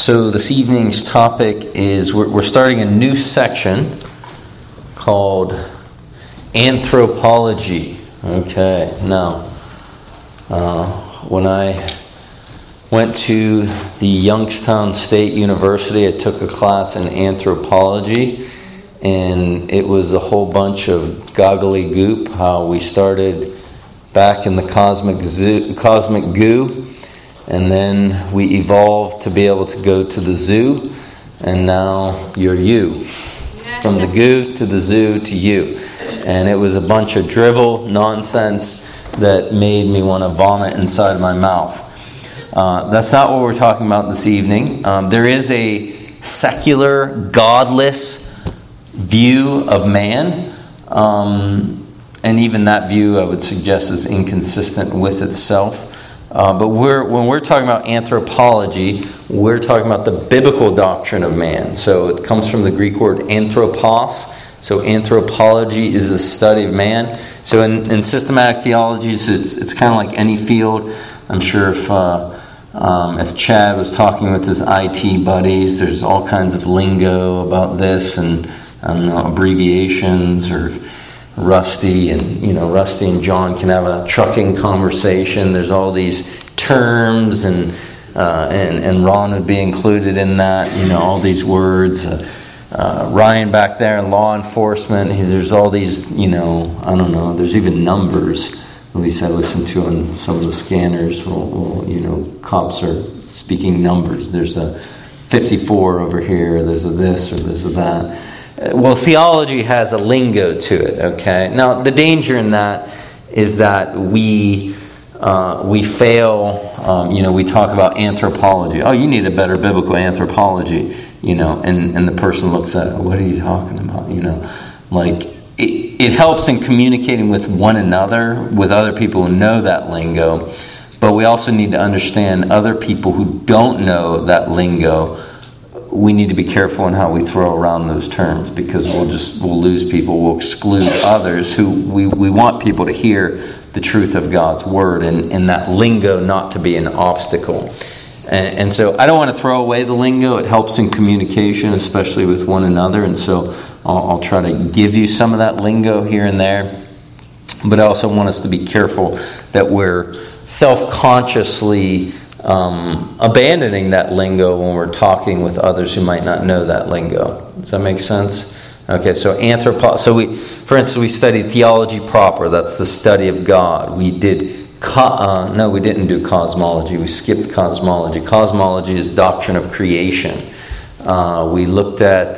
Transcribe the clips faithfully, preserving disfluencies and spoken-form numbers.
So this evening's topic is we're, we're starting a new section called anthropology. Okay, now uh, when I went to the Youngstown State University, I took a class in anthropology, and it was a whole bunch of goggly goop. How we started back in the cosmic zoo, cosmic goo. And then we evolved to be able to go to the zoo, and now you're you. From the goo to the zoo to you. And it was a bunch of drivel nonsense that made me want to vomit inside my mouth. Uh, that's not what we're talking about this evening. Um, there is a secular, godless view of man. Um, and even that view, I would suggest, is inconsistent with itself. Uh, but we're when we're talking about anthropology, we're talking about the biblical doctrine of man. So it comes from the Greek word anthropos. So anthropology is the study of man. So in, in systematic theologies, it's it's kind of like any field. I'm sure if uh, um, if Chad was talking with his I T buddies, there's all kinds of lingo about this, and I don't know, abbreviations, or Rusty and you know Rusty and John can have a trucking conversation. There's all these terms, and uh, and and Ron would be included in that. You know all these words. Uh, uh, Ryan back there in law enforcement. He, there's all these. You know I don't know. There's even numbers. At least I listen to on some of the scanners. Well, well, you know cops are speaking numbers. There's a fifty-four over here. There's a this or there's a that. Well, theology has a lingo to it, okay? Now, the danger in that is that we uh, we fail, um, you know, we talk about anthropology. Oh, you need a better biblical anthropology, you know, and, and the person looks at, what are you talking about, you know? Like, it, it helps in communicating with one another, with other people who know that lingo, but we also need to understand other people who don't know that lingo. We need to be careful in how we throw around those terms, because we'll just we'll lose people, we'll exclude others who we, we want people to hear the truth of God's word, and, and that lingo not to be an obstacle. And, and so I don't want to throw away the lingo. It helps in communication, especially with one another, and so I'll, I'll try to give you some of that lingo here and there. But I also want us to be careful that we're self-consciously Um, abandoning that lingo when we're talking with others who might not know that lingo. Does that make sense? Okay, so anthropo. So we, for instance, we studied theology proper. That's the study of God. We did. Co- uh, no, we didn't do cosmology. We skipped cosmology. Cosmology is doctrine of creation. Uh, we looked at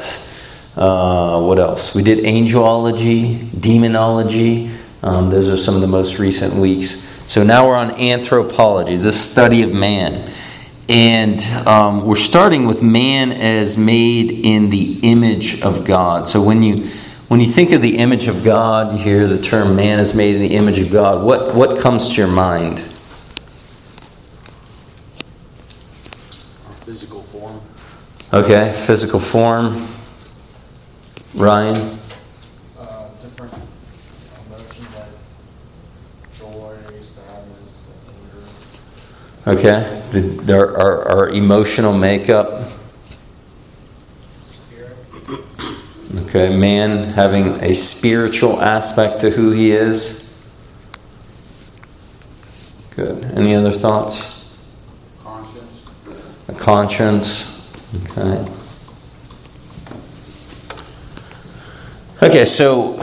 uh, what else? We did angelology, demonology. Um, those are some of the most recent weeks. So now we're on anthropology, the study of man. And um, we're starting with man as made in the image of God. So when you when you think of the image of God, you hear the term man is made in the image of God. What, what comes to your mind? Physical form. Okay, physical form. Ryan? Okay, the, there are our emotional makeup. Okay, man having a spiritual aspect to who he is. Good. Any other thoughts? Conscience. A conscience. Okay. Okay, so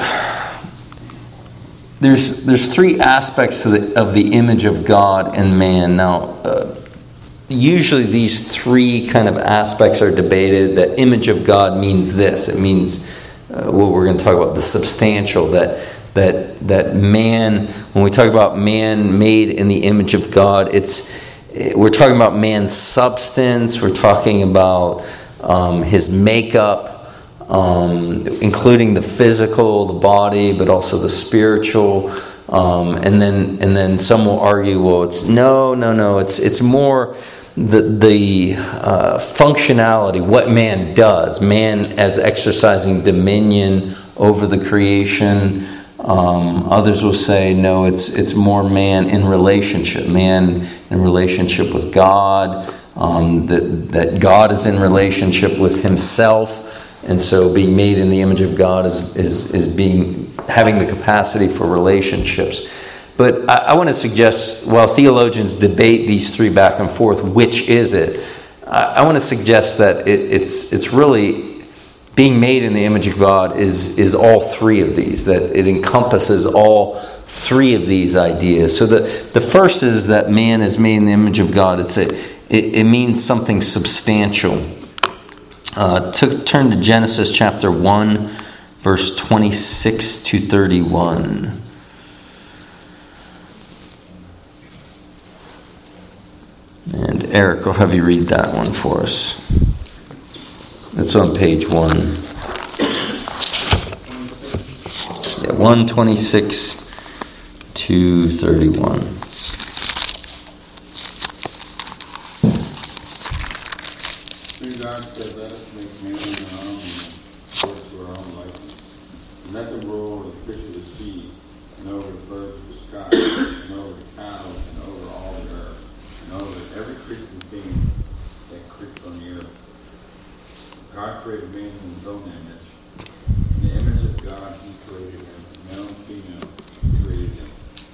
There's there's three aspects of the, of the image of God and man. Now, uh, usually these three kind of aspects are debated. That image of God means this. It means uh, what we're going to talk about, the substantial. That that that man, when we talk about man made in the image of God, it's we're talking about man's substance. We're talking about um, his makeup. Um, including the physical, the body, but also the spiritual, um, and then and then some will argue, well, it's no, no, no, it's it's more the the uh, functionality, what man does, man as exercising dominion over the creation. Um, others will say, no, it's it's more man in relationship, man in relationship with God, um, that that God is in relationship with Himself, and so being made in the image of God is is is being having the capacity for relationships. But I, I want to suggest, while theologians debate these three back and forth, which is it? I, I want to suggest that it, it's it's really being made in the image of God is is all three of these. That it encompasses all three of these ideas. So the the first is that man is made in the image of God. It's a it, it means something substantial. Uh, to, turn to Genesis chapter one, verse twenty-six to thirty-one. And Eric will have you read that one for us. It's on page one. Yeah, one twenty-six to thirty-one. Then God said, let us make man in our own image, according to our own likeness. And let them rule over the fish of the sea, and over the birds of the sky, and over the cattle, and over all the earth, and over every creeping thing that creeps on the earth. God created man in His own image. In the image of God He created him. Male and female He created him.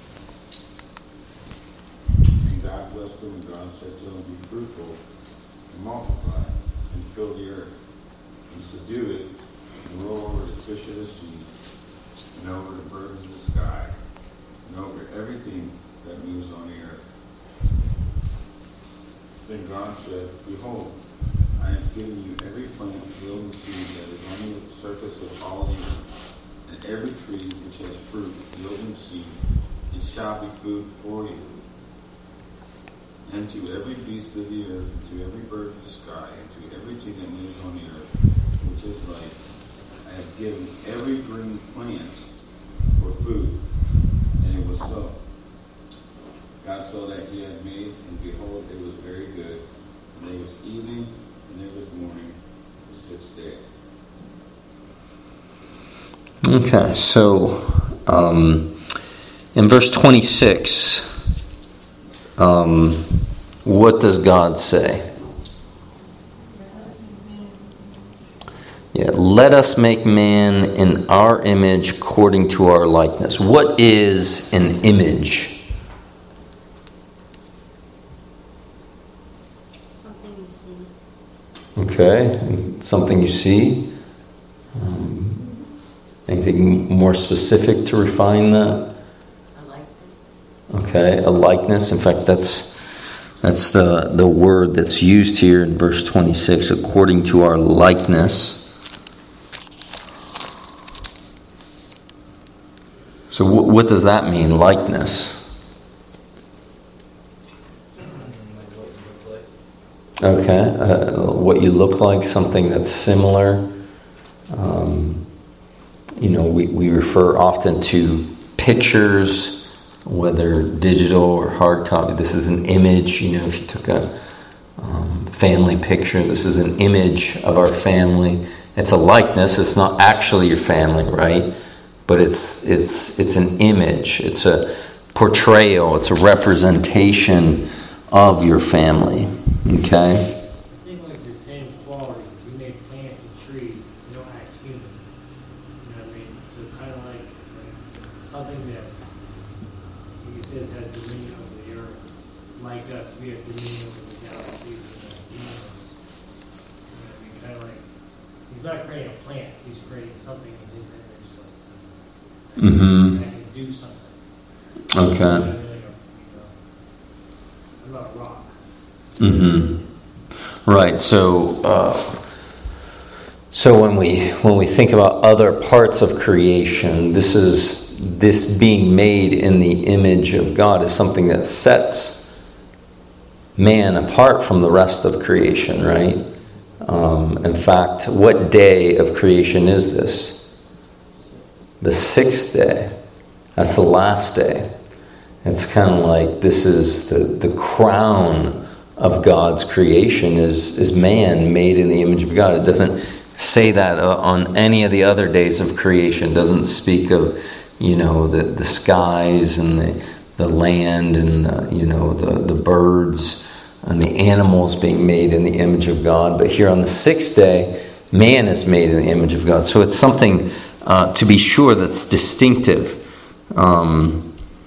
And God blessed them, and God said to them, be fruitful, and multiply, and fill the earth, and subdue it, and rule over the fish of the sea, and over the birds of the sky, and over everything that moves on the earth. Then God said, behold, I have given you every plant yielding seed that is on the surface of all the earth, and every tree which has fruit yielding seed, it shall be food for you. And to every beast of the earth, and to every bird of the sky, and to everything that moves on the earth, which is life, I have given every green plant for food. And it was so. God saw that He had made, and behold, it was very good. And there was evening, and there was morning, the sixth day. Okay, so um, in verse twenty-six, um, what does God say? Yeah, let us make man in our image according to our likeness. What is an image? Okay, something you see. Um, anything more specific to refine that? A likeness. Okay, a likeness. In fact, that's that's the the word that's used here in verse twenty-six. According to our likeness. So, w- what does that mean? Likeness. Okay, uh, what you look like, something that's similar. Um, you know, we, we refer often to pictures, whether digital or hard copy. This is an image. You know, if you took a um, family picture, this is an image of our family. It's a likeness. It's not actually your family, right? But it's it's it's an image. It's a portrayal. It's a representation of your family. Okay. I think like the same qualities. You make plants and trees, they don't act human. You know what I mean? So kind of like, like something that he says has dominion over the earth. Like us, we have dominion over the galaxies and the universe. You know what I mean? Kind of like, he's not creating a plant, he's creating something in his image. So Mm-hmm. that can do something. Okay. Not really a, you know, I'm not a rock. Mm-hmm. Right. So, uh, so when we when we think about other parts of creation, this is this being made in the image of God is something that sets man apart from the rest of creation. Right. Um, in fact, what day of creation is this? The sixth day. That's the last day. It's kind of like this is the the crown of God's creation is is man made in the image of God. It doesn't say that on any of the other days of creation. It doesn't speak of, you know, the, the skies and the the land and the, you know the the birds. and the animals being made in the image of God. But here on the sixth day, man is made in the image of God. So it's something uh, to be sure that's distinctive. Um,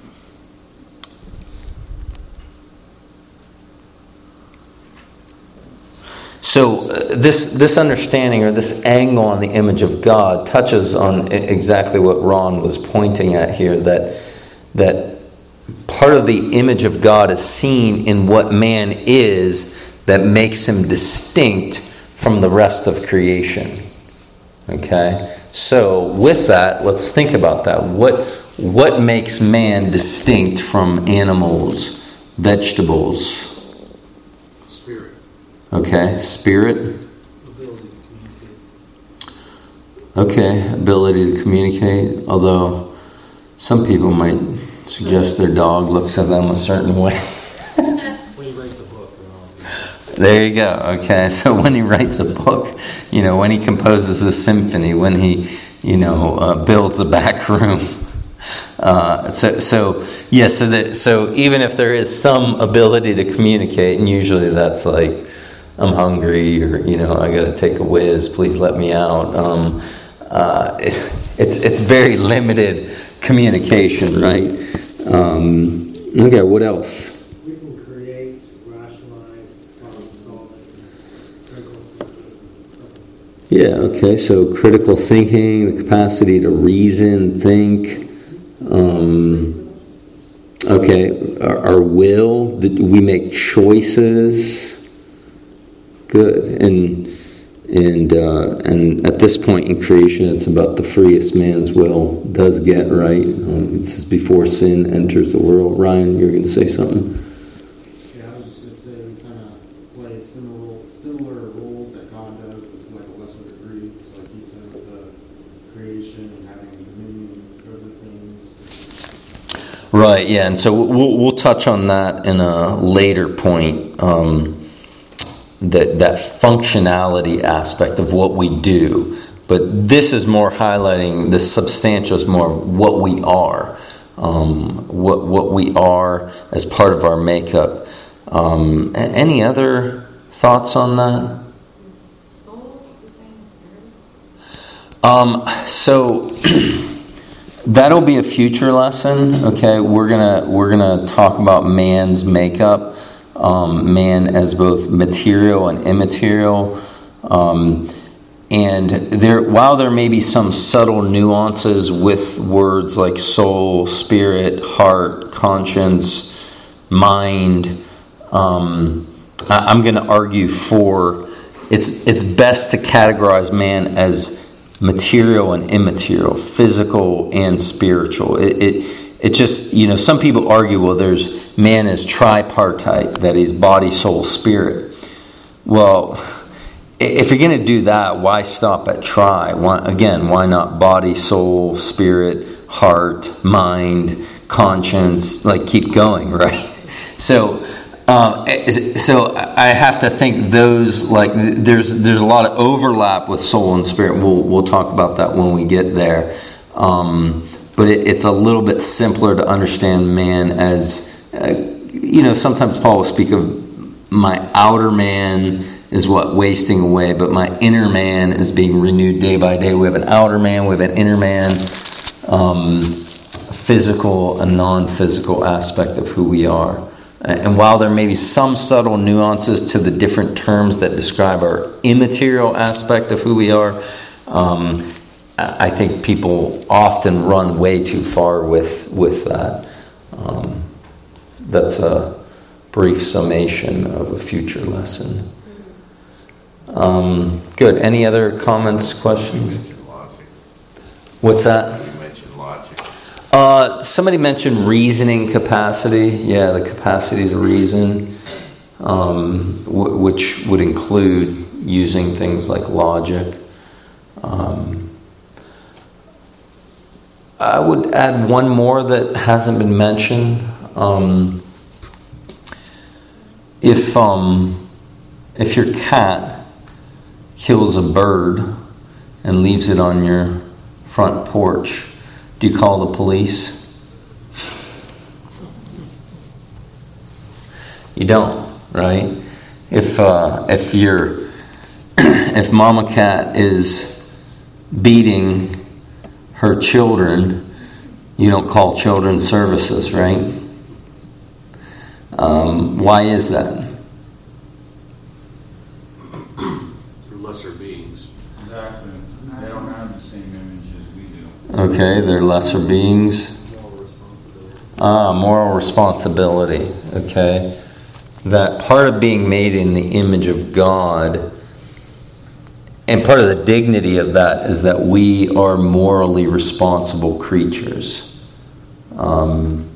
So uh, this this understanding or this angle on the image of God touches on I- exactly what Ron was pointing at here, that that part of the image of God is seen in what man is that makes him distinct from the rest of creation. Okay? So with that, let's think about that. What what makes man distinct from animals, vegetables? Okay, spirit. Ability to communicate. Okay, ability to communicate. Although some people might suggest their dog looks at them a certain way. When he writes a book. There you go. Okay, so when he writes a book, you know, when he composes a symphony, when he, you know, uh, builds a back room. Uh, so, so yeah. So that so even if there is some ability to communicate, and usually that's like, I'm hungry, or, you know, I got to take a whiz, please let me out. Um, uh, it, it's it's very limited communication, right? Um, okay, what else? We can create, rationalize, problem solve, critical thinking. Yeah, okay, so critical thinking, the capacity to reason, think. Um, okay, our, our will, that we make choices. Good, and and uh, and at this point in creation, it's about the freest man's will does get, right. Um, it says before sin enters the world. Ryan, you're going to say something. Yeah, I was just going to say we kind of play similar similar roles that God does, but it's like a lesser degree. So like he said, with the creation and having dominion over things. Right. Yeah, and so we'll we'll touch on that in a later point. Um, that that functionality aspect of what we do. But this is more highlighting, the substantial is more what we are. Um, what what we are as part of our makeup. Um, any other thoughts on that? Is soul the same as spirit? Um, so that'll be a future lesson. Okay, we're gonna we're gonna talk about man's makeup. Um, man as both material and immaterial, um, and there. While there may be some subtle nuances with words like soul, spirit, heart, conscience, mind, um, I, I'm going to argue for it's it's best to categorize man as material and immaterial, physical and spiritual. It. it It just, you know, some people argue, well, there's man is tripartite, that he's body, soul, spirit. Well, if you're going to do that, why stop at tri? Why, again, why not body, soul, spirit, heart, mind, conscience? Like, keep going, right? So, um, so I have to think those, like, there's there's a lot of overlap with soul and spirit. We'll we'll talk about that when we get there. Um, But it, it's a little bit simpler to understand man as, uh, you know, sometimes Paul will speak of my outer man is what wasting away, but my inner man is being renewed day by day. We have an outer man, we have an inner man, um, physical and non-physical aspect of who we are. And while there may be some subtle nuances to the different terms that describe our immaterial aspect of who we are, um, I think people often run way too far with with that. Um, that's a brief summation of a future lesson. Um, good. Any other comments, questions? You mentioned logic. What's that? You mentioned logic. Uh, somebody mentioned reasoning capacity. Yeah, the capacity to reason, um, w- which would include using things like logic. Um, I would add one more that hasn't been mentioned. Um, if um, if your cat kills a bird and leaves it on your front porch, do you call the police? You don't. right? If uh, if you're if Mama Cat is beating her children, you don't call children's services, right? Um, why is that? They're lesser beings. Exactly. They don't have the same image as we do. Okay, they're lesser beings. Moral responsibility. Ah, moral responsibility. Okay. That part of being made in the image of God, and part of the dignity of that is that we are morally responsible creatures. Um,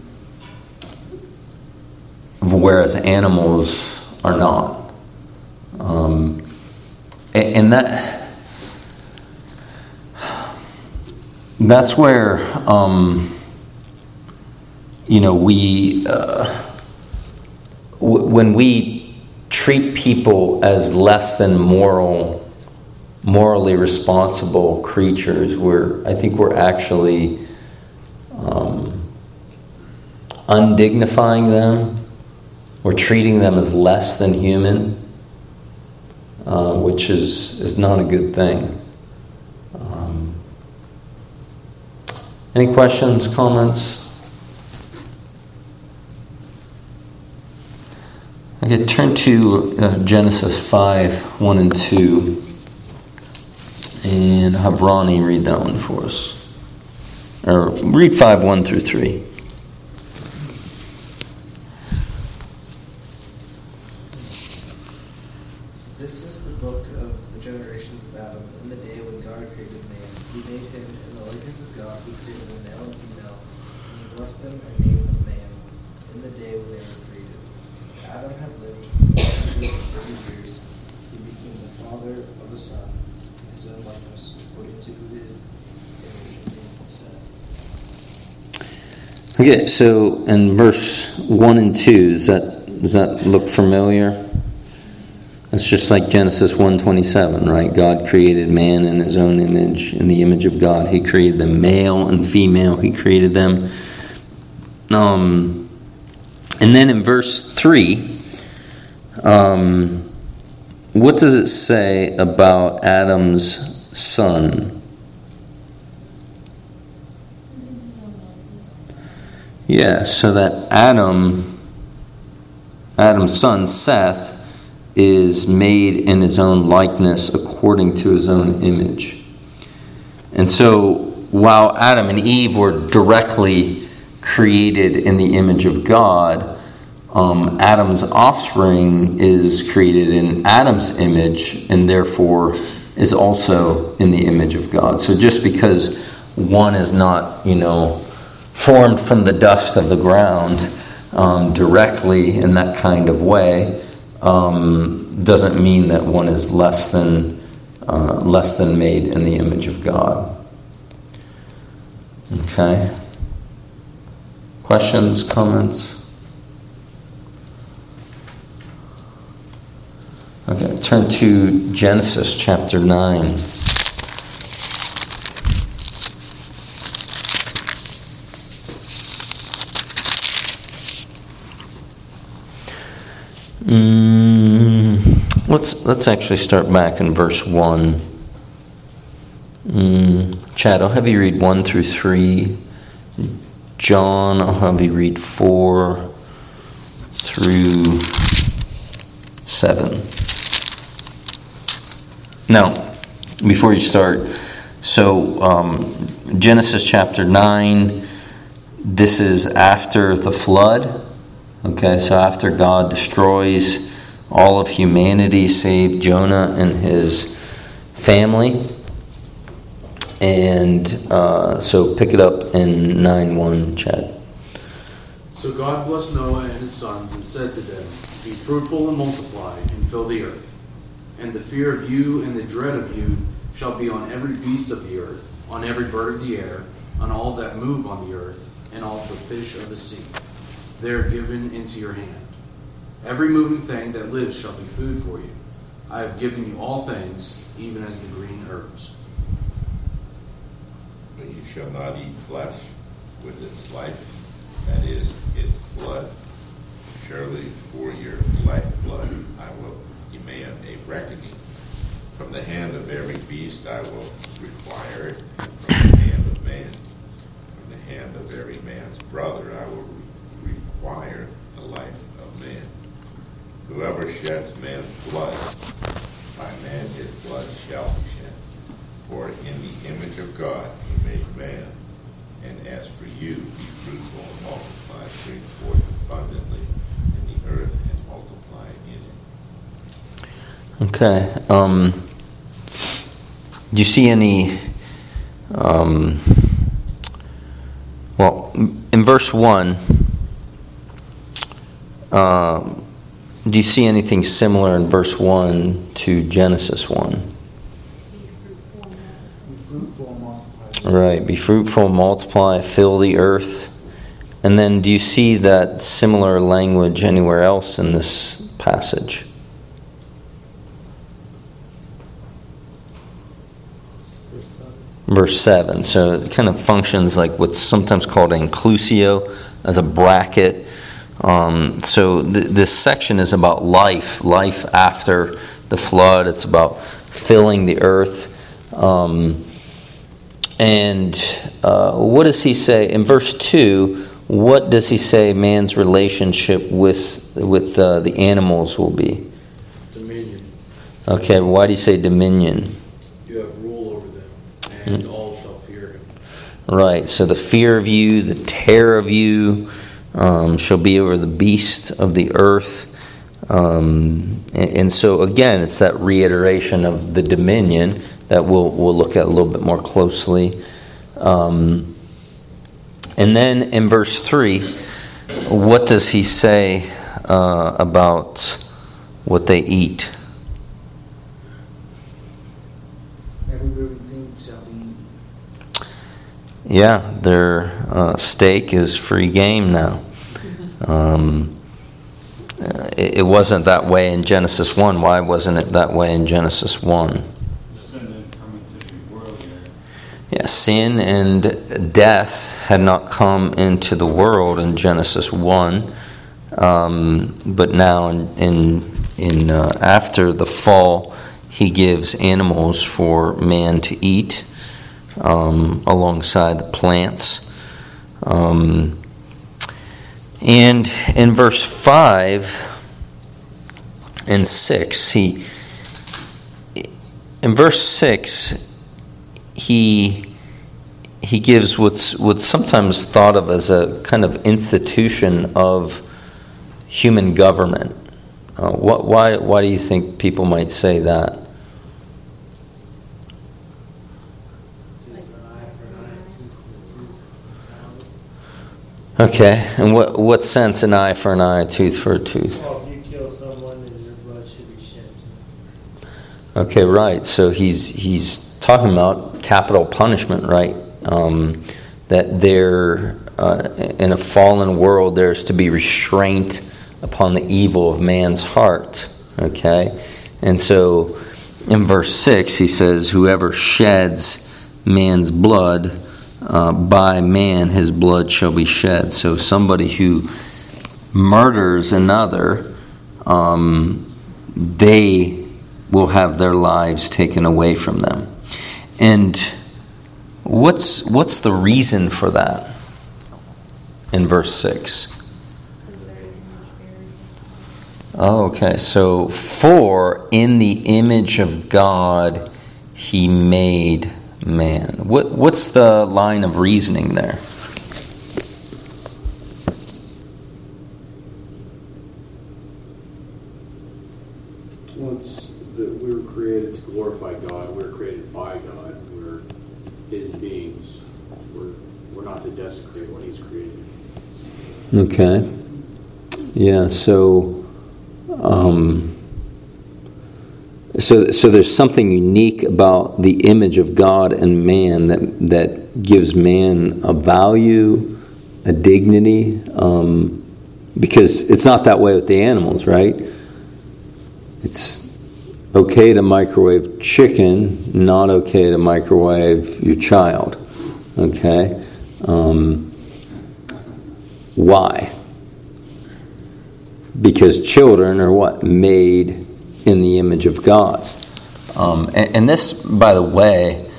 whereas animals are not. Um, and, and that that's where um, you know we uh, w- when we treat people as less than moral, morally responsible creatures, we're I think we're actually um, undignifying them. We're treating them as less than human, uh, which is, is not a good thing. Um, any questions, comments? Okay, turn to uh, Genesis five, one and two. And have Ronnie read that one for us. Or read five, one through three. This is the book of the generations of Adam. In the day when God created man, he made him in the likeness of God. He created them male and female, and he blessed them and named them man in the day when they were created. Adam had lived one hundred thirty years. He became the father of a son in his own likeness, according to his image and himself. Okay, so in verse one and two, does that does that look familiar? It's just like Genesis one twenty-seven, right? God created man in his own image. In the image of God, he created them, male and female. He created them. Um, and then in verse three, um, what does it say about Adam's son? Yeah, so that Adam, Adam's son, Seth, is made in his own likeness according to his own image. And so while Adam and Eve were directly created in the image of God, um, Adam's offspring is created in Adam's image and therefore is also in the image of God. So just because one is not, you know, formed from the dust of the ground um, directly in that kind of way, Um, doesn't mean that one is less than uh, less than made in the image of God. Okay. Questions, comments? Okay, turn to Genesis chapter nine. Mm, let's let's actually start back in verse one. Mm, Chad, I'll have you read one through three. John, I'll have you read four through seven. Now, before you start, so um, Genesis chapter nine. This is after the flood. Okay, so after God destroys all of humanity save Jonah and his family. And uh, so pick it up in nine one, Chad. So God blessed Noah and his sons and said to them, be fruitful and multiply and fill the earth. And the fear of you and the dread of you shall be on every beast of the earth, on every bird of the air, on all that move on the earth, and all the fish of the sea. They are given into your hand. Every moving thing that lives shall be food for you. I have given you all things, even as the green herbs. But you shall not eat flesh with its life, that is, its blood. You surely for your lifeblood I will demand a reckoning. From the hand of every beast I will require it, from the hand of man. From the hand of every man's brother I will re- require the life of man. Whoever sheds man's blood, by man his blood shall be shed. For in the image of God he made man. And as for you, be fruitful and multiply, bring forth abundantly in the earth and multiply in it. Okay. Um, do you see any... Um, well, in verse one, uh, do you see anything similar in verse one to Genesis one? Right, be fruitful, multiply, fill the earth. And then do you see that similar language anywhere else in this passage? Verse seven. So it kind of functions like what's sometimes called an inclusio, as a bracket. Um, so th- this section is about life, life after the flood. It's about filling the earth. Um, and uh, what does he say in verse two? What does he say man's relationship with with uh, the animals will be? Dominion. Okay, why do you say dominion? You have rule over them, and mm. all shall fear him. Right, so the fear of you, the terror of you, um, shall be over the beast of the earth. Um, and, and so again, it's that reiteration of the dominion that we'll we'll look at a little bit more closely. Um, and then in verse three, what does he say uh, about what they eat? Every living thing shall be. Yeah, their uh, steak is free game now. Um, it, it wasn't that way in Genesis one. Why wasn't it that way in Genesis one? Yeah, sin and death had not come into the world in Genesis one, um, but now in in, in uh, after the fall, he gives animals for man to eat um, alongside the plants. Um, and in verse five and six, he in verse six. He he gives what's what's sometimes thought of as a kind of institution of human government. Uh, what why why do you think people might say that? Okay, and what what sense an eye for an eye, a tooth for a tooth? Well, if you kill someone, then your blood should be shed. Okay, right. So he's he's talking about capital punishment, right? Um, that there, uh, in a fallen world, there's to be restraint upon the evil of man's heart. Okay, and so in verse six he says, "Whoever sheds man's blood, uh, by man his blood shall be shed." So somebody who murders another, um, they will have their lives taken away from them. And what's what's the reason for that in verse six? Oh, okay, so for in the image of God he made man. What what's the line of reasoning there? Well, it's that we were created to glorify God. We were created by God. We're His beings. We're we're not to desecrate what He's created. Okay. Yeah. So, um, so so there's something unique about the image of God and man that that gives man a value, a dignity, um, because it's not that way with the animals, right? It's okay to microwave chicken, not okay to microwave your child. Okay? Um, why? because children are what? Made in the image of God. Um, and, and this, by the way,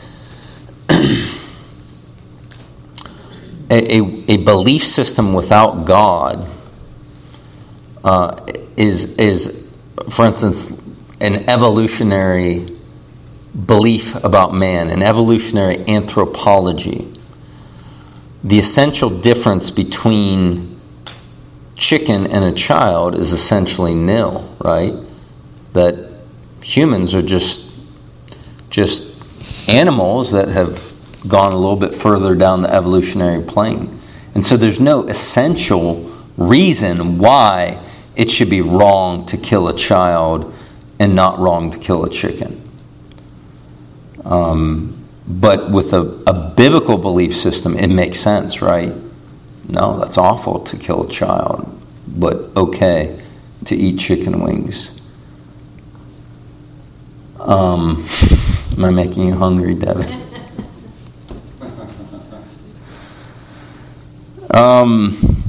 a, a, a belief system without God uh, is, is, for instance, an evolutionary belief about man, an evolutionary anthropology. The essential difference between chicken and a child is essentially nil, right? That humans are just just animals that have gone a little bit further down the evolutionary plane. And so there's no essential reason why it should be wrong to kill a child and not wrong to kill a chicken. Um, but with a, a biblical belief system, it makes sense, right? No, that's awful to kill a child, but okay to eat chicken wings. Um, am I making you hungry, Devin? um,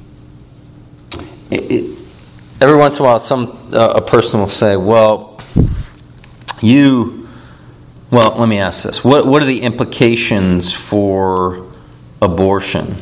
it, it, every once in a while, some uh, a person will say, "Well, you." Well, let me ask this: What what are the implications for abortion?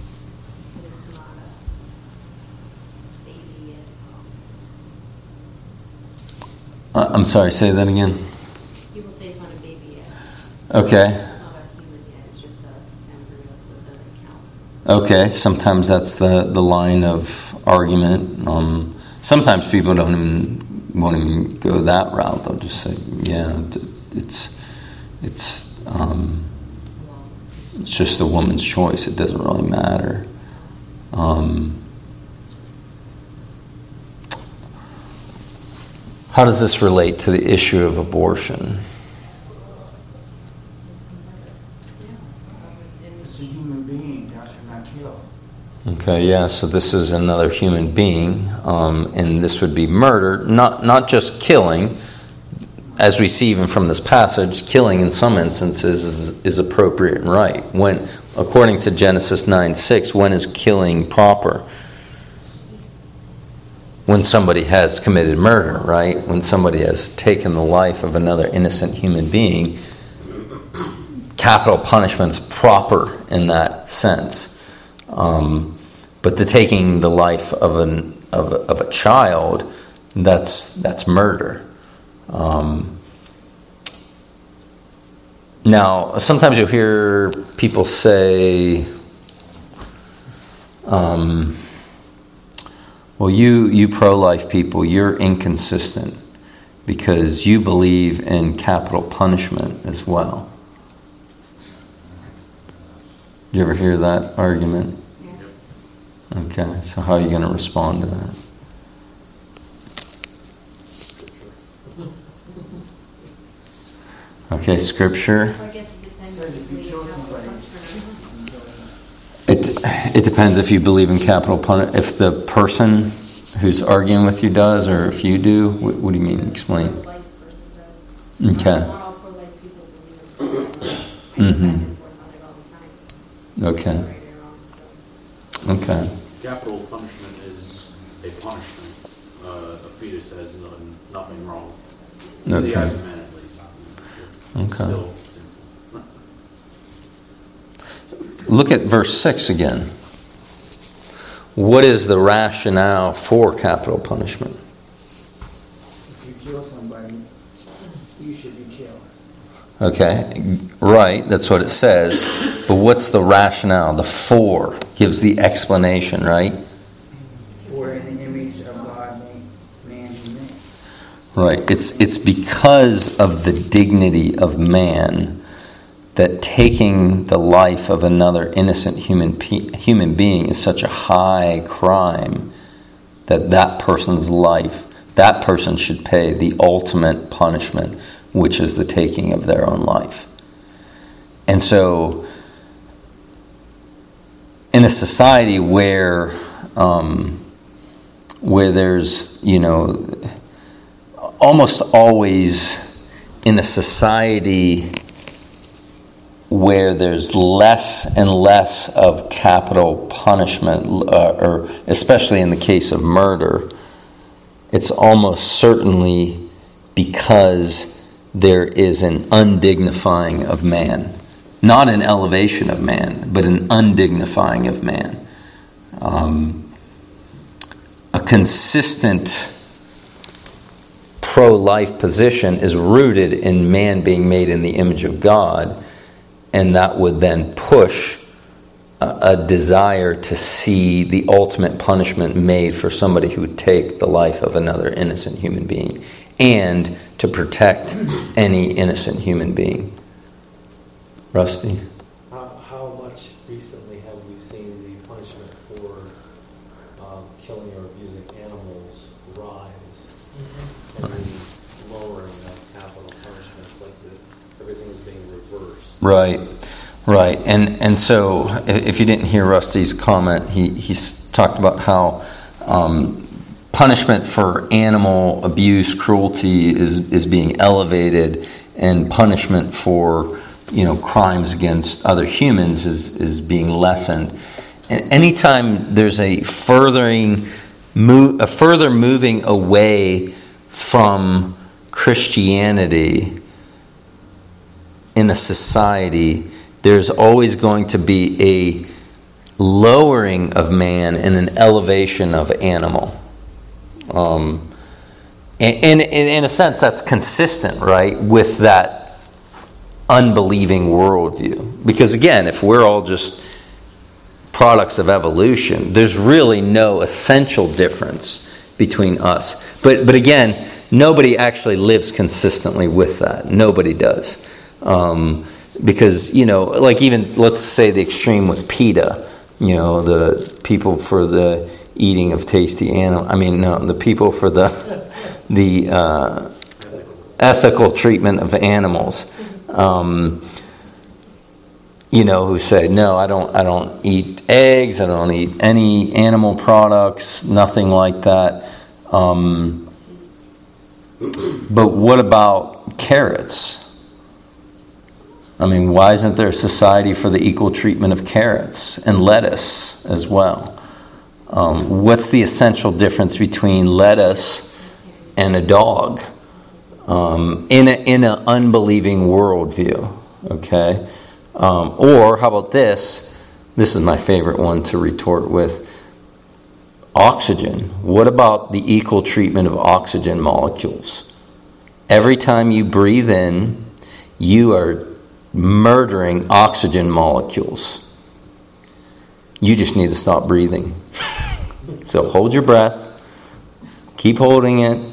Uh, I'm sorry, say that again. People say it's not a baby yet. Okay. It's not a human yet. It's just an embryo, so it doesn't count. Okay. Sometimes that's the, the line of argument. Um, sometimes people don't even won't even go that route. They'll just say, "Yeah, it's it's um, it's just a woman's choice. It doesn't really matter." Um, How does this relate to the issue of abortion? It's a human being, thou shalt not kill. Okay, yeah, so this is another human being, um, and this would be murder, not not just killing, as we see even from this passage. Killing in some instances is, is appropriate and right. When, according to Genesis nine six, when is killing proper? When somebody has committed murder, right? When somebody has taken the life of another innocent human being, capital punishment is proper in that sense. Um, but the taking the life of an of a, of a child, that's that's murder. Um, now, sometimes you'll hear people say, Um, well, you, you pro-life people, you're inconsistent because you believe in capital punishment as well. Did you ever hear that argument? Yeah. Okay, so how are you going to respond to that? Okay, scripture. I guess it depends if you believe in capital punishment. It it depends if you believe in capital punishment. If the person who's arguing with you does, or if you do. What, what do you mean? Explain. Pro-life person does. Okay. Not all pro-life people believe in pro-life. I get back and forth on it all the time. Okay. Right or wrong, so. Okay. Capital punishment is a punishment. Uh, a fetus has no, nothing wrong. In Okay. the eyes of man, at least. It's Okay. still sinful. Look at verse six again. What is the rationale for capital punishment? If you kill somebody, you should be killed. Okay, right, that's what it says. But what's the rationale? The for gives the explanation, right? For in the image of God made man and man. Right. It's it's because of the dignity of man that taking the life of another innocent human pe- human being is such a high crime that that person's life, that person should pay the ultimate punishment, which is the taking of their own life. And so, in a society where um, where there's, you know, almost always in a society where there's less and less of capital punishment, uh, or especially in the case of murder, it's almost certainly because there is an undignifying of man. Not an elevation of man, but an undignifying of man. Um, a consistent pro-life position is rooted in man being made in the image of God, and that would then push a, a desire to see the ultimate punishment made for somebody who would take the life of another innocent human being, and to protect any innocent human being. Rusty? How, how much recently have we seen the punishment for um, killing or abusing animals rise? Mm-hmm. And the lowering of capital punishments, like the, everything is being reversed. Right, right. And and so if you didn't hear Rusty's comment, he, he's talked about how um, punishment for animal abuse, cruelty is, is being elevated, and punishment for you know, crimes against other humans is, is being lessened. And anytime there's a furthering, move, a further moving away from Christianity in a society, there's always going to be a lowering of man and an elevation of animal. Um, and, and, and in a sense, that's consistent, right, with that unbelieving worldview. Because again, if we're all just products of evolution, there's really no essential difference between us. But but again, nobody actually lives consistently with that. Nobody does. Um, because, you know, like even, let's say the extreme with PETA, you know, the people for the eating of tasty animal, I mean, no, the people for the, the uh, ethical treatment of animals. Um, you know, who say, no, I don't I don't eat eggs, I don't eat any animal products, nothing like that. Um, but what about carrots? I mean, why isn't there a society for the equal treatment of carrots and lettuce as well? Um, what's the essential difference between lettuce and a dog? Um, in a, in an unbelieving worldview, okay? Um, or how about this? This is my favorite one to retort with. Oxygen. What about the equal treatment of oxygen molecules? Every time you breathe in, you are murdering oxygen molecules. You just need to stop breathing. So hold your breath. Keep holding it.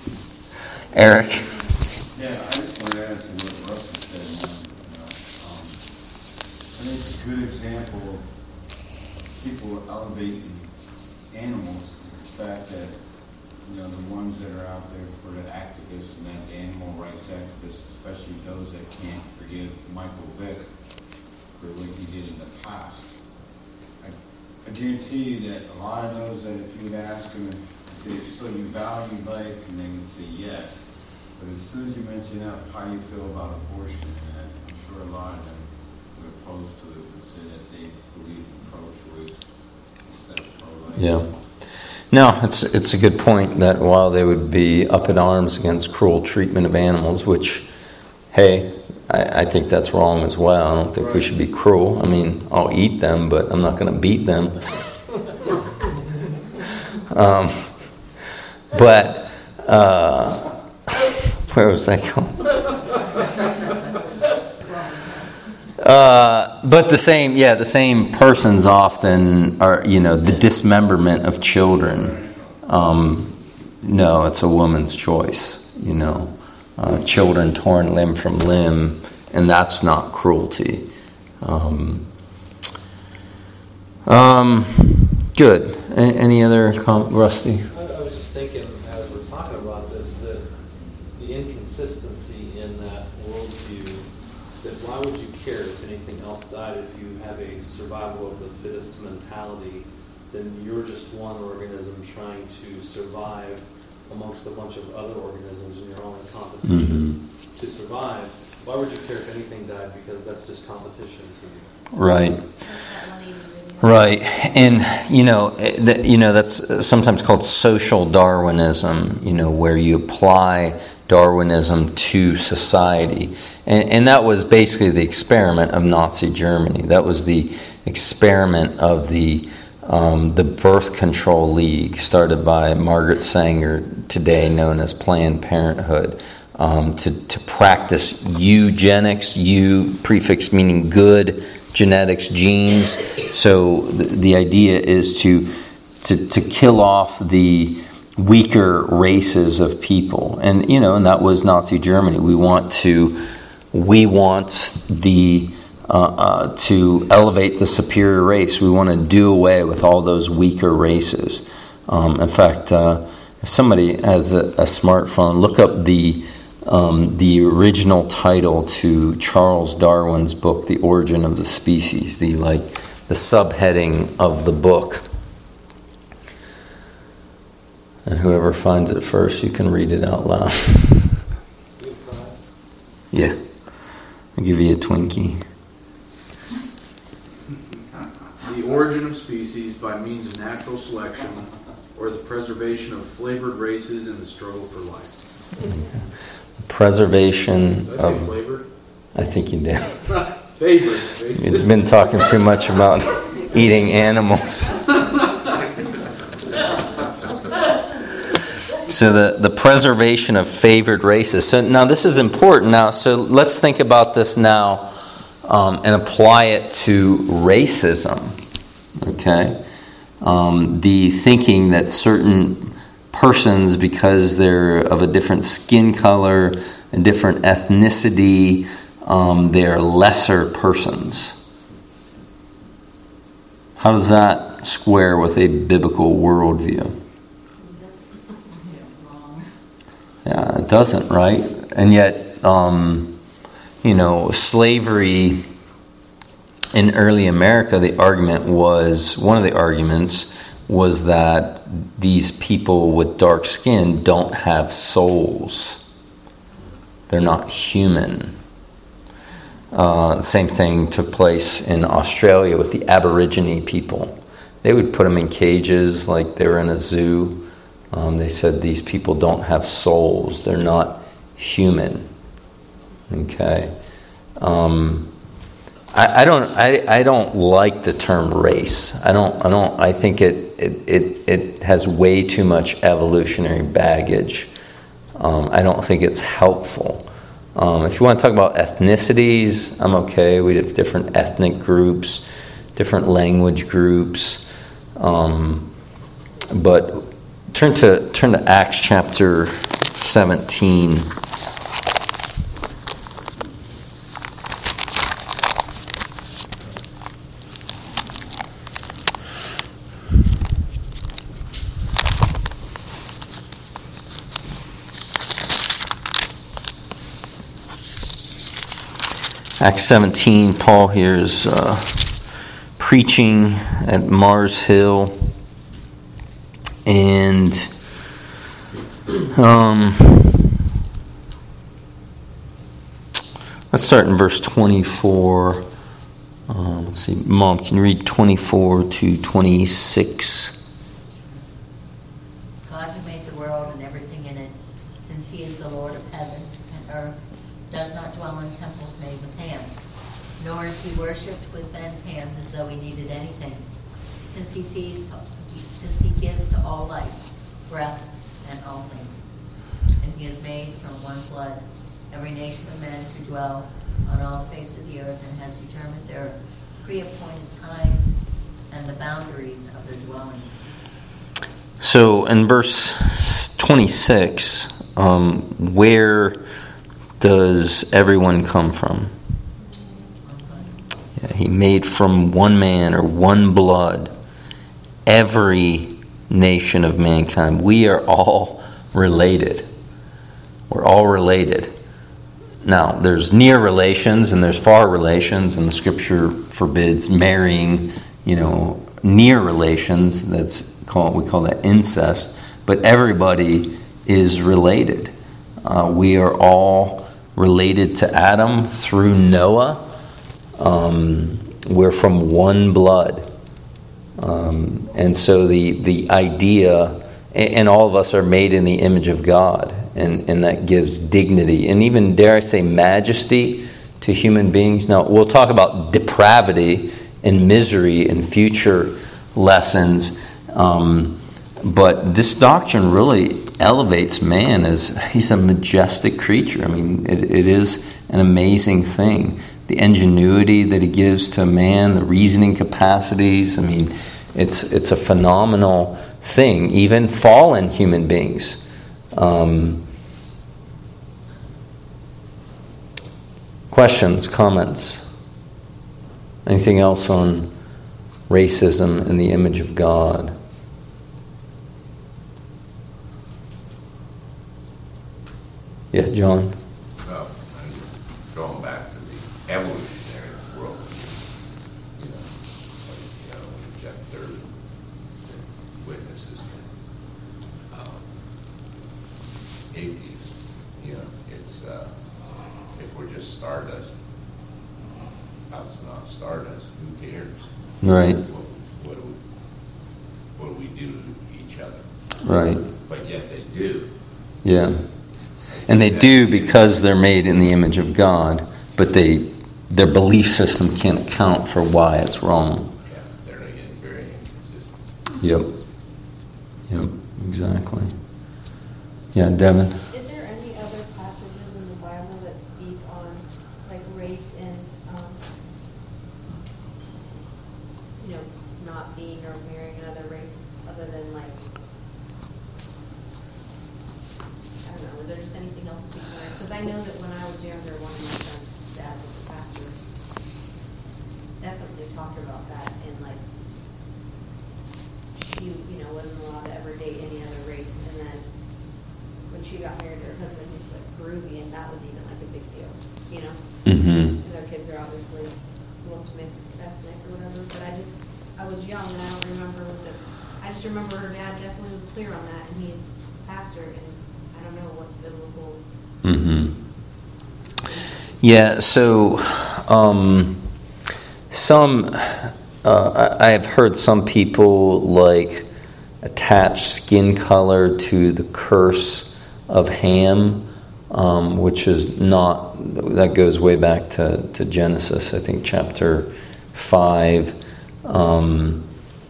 Eric? Yeah, I just want to add to what Rusty said. You know, um, I think it's a good example of people elevating animals. The fact that, you know, the ones that are out there for the activists and that the animal rights activists, especially those that can't forgive Michael Vick for what he did in the past. I, I guarantee you that a lot of those that if you would ask them, if they, so you value life, and they would say yes. But as soon as you mention out how you feel about abortion, and I'm sure a lot of them would oppose to it and say that they believe in pro-choice instead of pro-life. Yeah. No, it's it's a good point that while they would be up in arms against cruel treatment of animals, which, hey, I, I think that's wrong as well. I don't think right. we should be cruel. I mean, I'll eat them, but I'm not going to beat them. um, but... Uh, Where was I going? Uh, but the same, yeah, the same persons often are, you know, the dismemberment of children. Um, no, it's a woman's choice, you know. Uh, children torn limb from limb, and that's not cruelty. Um, um, good. Any, any other com- Rusty? I, I was just thinking, as we're talking about this, that the inconsistency in that worldview, that why would you care if anything else died if you have a survival of the fittest mentality? Then you're just one organism trying to survive amongst a bunch of other organisms, and you're only competition mm-hmm. to survive. Why would you care if anything died? Because that's just competition to you. Right. Right, and you know, that, you know that's sometimes called social Darwinism. You know, where you apply Darwinism to society, and, and that was basically the experiment of Nazi Germany. That was the experiment of the um, the Birth Control League, started by Margaret Sanger, today known as Planned Parenthood, um, to to practice eugenics. Eu prefix meaning good. Genetics, genes. So the, the idea is to, to to kill off the weaker races of people, and you know, and that was Nazi Germany. We want to we want the uh, uh, to elevate the superior race. We want to do away with all those weaker races. Um, in fact, uh, if somebody has a, a smartphone, look up the Um, the original title to Charles Darwin's book, The Origin of the Species, the like the subheading of the book. And whoever finds it first, you can read it out loud. Yeah. I'll give you a Twinkie. The origin of species by means of natural selection or the preservation of flavored races in the struggle for life. Preservation Did I say of... flavored? I think you did. Favorite. You've been talking too much about eating animals. So the, the preservation of favored races. So now this is important now. So let's think about this now um, and apply it to racism. Okay? Um, the thinking that certain persons, because they're of a different skin color, a different ethnicity, um, they are lesser persons. How does that square with a biblical worldview? Yeah, it doesn't, right? And yet, um, you know, slavery in early America, the argument was, one of the arguments was that these people with dark skin don't have souls. They're not human. Uh, the same thing took place in Australia with the Aborigine people. They would put them in cages like they were in a zoo. Um, they said these people don't have souls. They're not human. Okay. Um, I, I don't. I, I don't like the term race. I don't. I don't. I think it. It. It, it has way too much evolutionary baggage. Um, I don't think it's helpful. Um, if you want to talk about ethnicities, I'm okay. We have different ethnic groups, different language groups. Um, but turn to turn to Acts chapter seventeen. Acts seventeen, Paul here is uh, preaching at Mars Hill, and um, let's start in verse twenty-four. Um, let's see, Mom, can you read twenty-four to twenty-six? God who made the world and everything in it, since he is the Lord of heaven and earth, does not dwell in temples made with hands, nor is he worshipped with men's hands as though he needed anything, since he sees to, since he gives to all life, breath, and all things. And he has made from one blood every nation of men to dwell on all the face of the earth, and has determined their pre-appointed times and the boundaries of their dwellings. So in verse twenty-six, um, where does everyone come from? Yeah, he made from one man or one blood every nation of mankind. We are all related. We're all related. Now, there's near relations and there's far relations, and the scripture forbids marrying, you know, near relations. That's called, we call that incest. But everybody is related. Uh, we are all related to Adam through Noah. Um, we're from one blood. Um, and so the the idea, and all of us are made in the image of God, and, and that gives dignity and even, dare I say, majesty to human beings. Now, we'll talk about depravity and misery in future lessons, um, but this doctrine really elevates man as he's a majestic creature. I mean, it, it is an amazing thing. The ingenuity that he gives to man, the reasoning capacities. I mean, it's it's a phenomenal thing. Even fallen human beings. Um, questions, comments? Anything else on racism in the image of God? Yeah, John? No, I'm just going back to the evolutionary world. You know, like, you know, we've got third witnesses, um, atheists. You know, it's, uh, if we're just stardust, house not stardust, who cares? Right. What, what do we, what do we do to each other? Right. But yet they do. Yeah. And they do because they're made in the image of God, but they their belief system can't account for why it's wrong. Yeah, they're again very inconsistent. Yep. Yep, exactly. Yeah, Devin? Is there any other passages in the Bible that speak on like race and um, you know, not being or marrying another race other than like, I don't know, is there just anything else to speak on it? Because I know that when I was younger, one of my friends' dad was a pastor, definitely talked about that, and like, she, you know, wasn't allowed to ever date any other race, and then when she got married to her husband, he was like Peruvian, that was even like a big deal, you know? Mm-hmm. And their kids are obviously looked mixed ethnic or whatever, but I just, I was young and I don't remember what the, I just remember her dad definitely was clear on that, and he's a pastor, and I don't know what biblical. Mm-hmm. Yeah, so um, some, uh, I have heard some people like attach skin color to the curse of Ham, um, which is not, that goes way back to, to Genesis, I think chapter five. Um,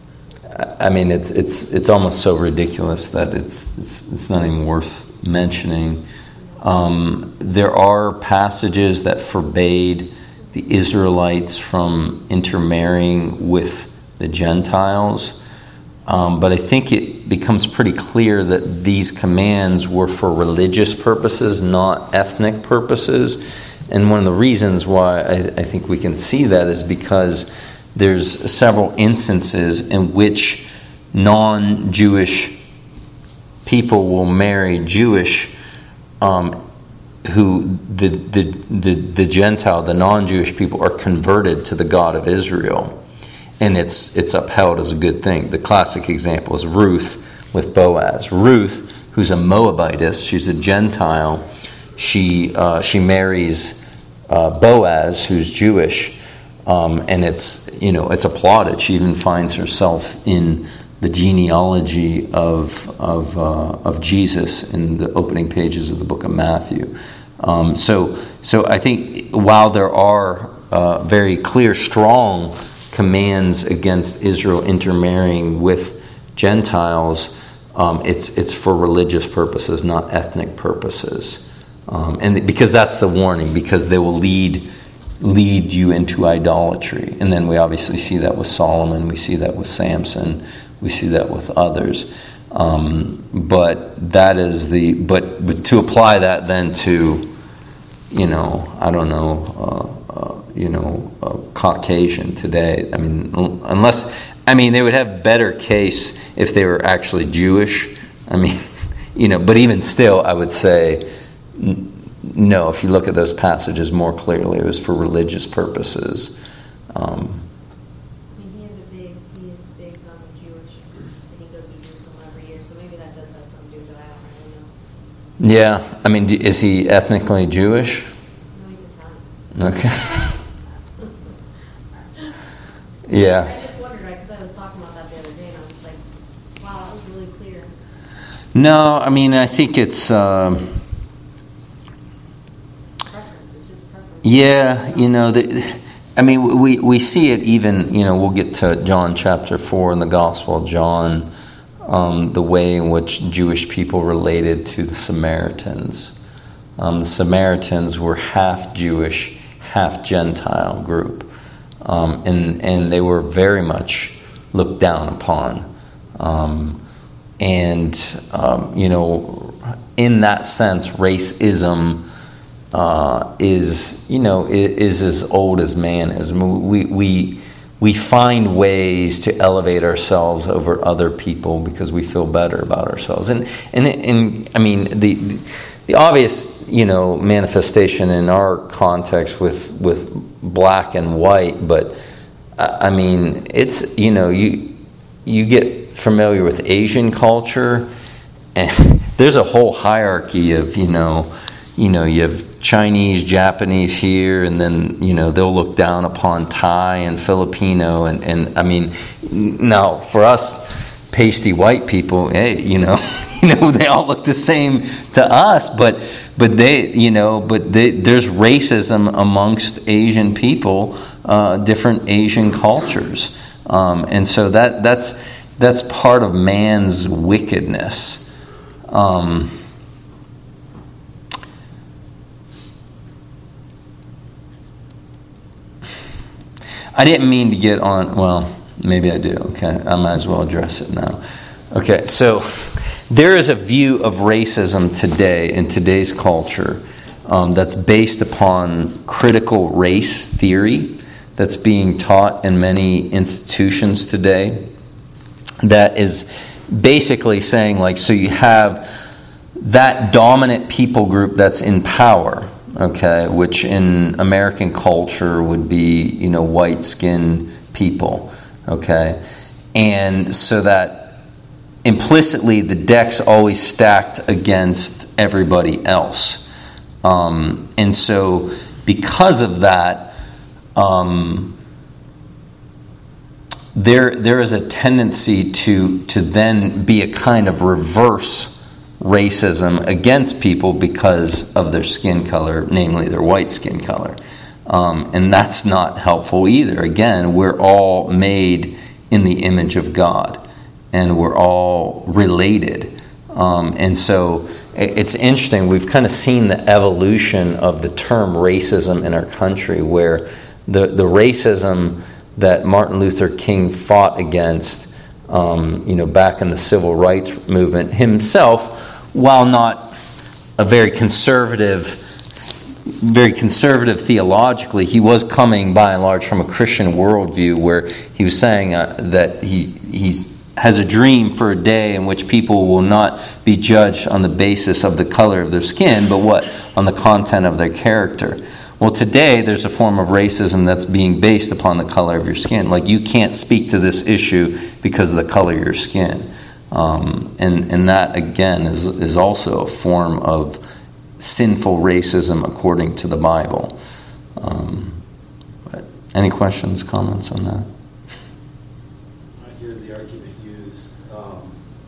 I mean, it's it's it's almost so ridiculous that it's it's it's not even worth mentioning. Um, there are passages that forbade the Israelites from intermarrying with the Gentiles, um, but I think it becomes pretty clear that these commands were for religious purposes, not ethnic purposes. And one of the reasons why I, I think we can see that is because there's several instances in which non-Jewish people will marry Jewish, um, who the, the the the Gentile, the non-Jewish people are converted to the God of Israel, and it's it's upheld as a good thing. The classic example is Ruth with Boaz. Ruth, who's a Moabitess, she's a Gentile. She uh, she marries uh, Boaz, who's Jewish. Um, and it's, you know, it's applauded. She even finds herself in the genealogy of of uh, of Jesus in the opening pages of the book of Matthew. Um, so, so I think while there are uh, very clear, strong commands against Israel intermarrying with Gentiles, um, it's it's for religious purposes, not ethnic purposes, um, and because that's the warning, because they will lead. lead you into idolatry. And then we obviously see that with Solomon, we see that with Samson, we see that with others. Um, but that is the, but, but to apply that then to, you know, I don't know, uh, uh, you know, uh, Caucasian today, I mean, unless, I mean, they would have better case if they were actually Jewish. I mean, you know, but even still, I would say, no, if you look at those passages more clearly, it was for religious purposes. Um, I mean, he is a big, he is big on Jewish, and he goes to Jerusalem every year, so maybe that does have something to do with it, I don't really know. yeah, I mean, is he ethnically Jewish? No, he's Italian. Okay. yeah. I just wondered, right, because I was talking about that No, I mean, I think it's, um, Preference, it's just preference. yeah, you know, the, I mean, we, we see it even, you know, we'll get to John chapter four in the Gospel of John, um, the way in which Jewish people related to the Samaritans. Um, the Samaritans were half Jewish, half Gentile group. Um, and, and they were very much looked down upon. Um, and, um, you know, in that sense, racism uh, is, you know, is, is as old as man is. We, we, we find ways to elevate ourselves over other people because we feel better about ourselves. And, and, and I mean, the, the obvious, you know, manifestation in our context with, with black and white, but I mean, it's, you know, you, you get familiar with Asian culture, and there's a whole hierarchy of, you know, you know, you have Chinese, Japanese here, and then, you know, they'll look down upon Thai and Filipino, and, and I mean, now for us pasty white people, hey, you know, you know, they all look the same to us, but but they, you know, but they, there's racism amongst Asian people, uh, different Asian cultures, um, and so that that's that's part of man's wickedness. Um, I didn't mean to get on, well, maybe I do. Okay, I might as well address it now. Okay, so there is a view of racism today in today's culture um, that's based upon critical race theory that's being taught in many institutions today that is basically saying, like, so you have that dominant people group that's in power, okay, which in American culture would be, you know, white-skinned people, okay, and so that implicitly the deck's always stacked against everybody else, um, and so because of that, um, there there is a tendency to to then be a kind of reverse racism against people because of their skin color, namely their white skin color. Um, and that's not helpful either. Again, we're all made in the image of God, and we're all related. Um, and so it's interesting, we've kind of seen the evolution of the term racism in our country, where the, the racism that Martin Luther King fought against Um, you know, back in the civil rights movement himself, while not a very conservative, very conservative theologically, he was coming by and large from a Christian worldview, where he was saying uh, that he he's, has a dream for a day in which people will not be judged on the basis of the color of their skin, but what? On the content of their character. Well, today there's a form of racism that's being based upon the color of your skin. Like, you can't speak to this issue because of the color of your skin. Um, and, and that, again, is, is also a form of sinful racism according to the Bible. Um, but any questions, comments on that? I hear the argument used um,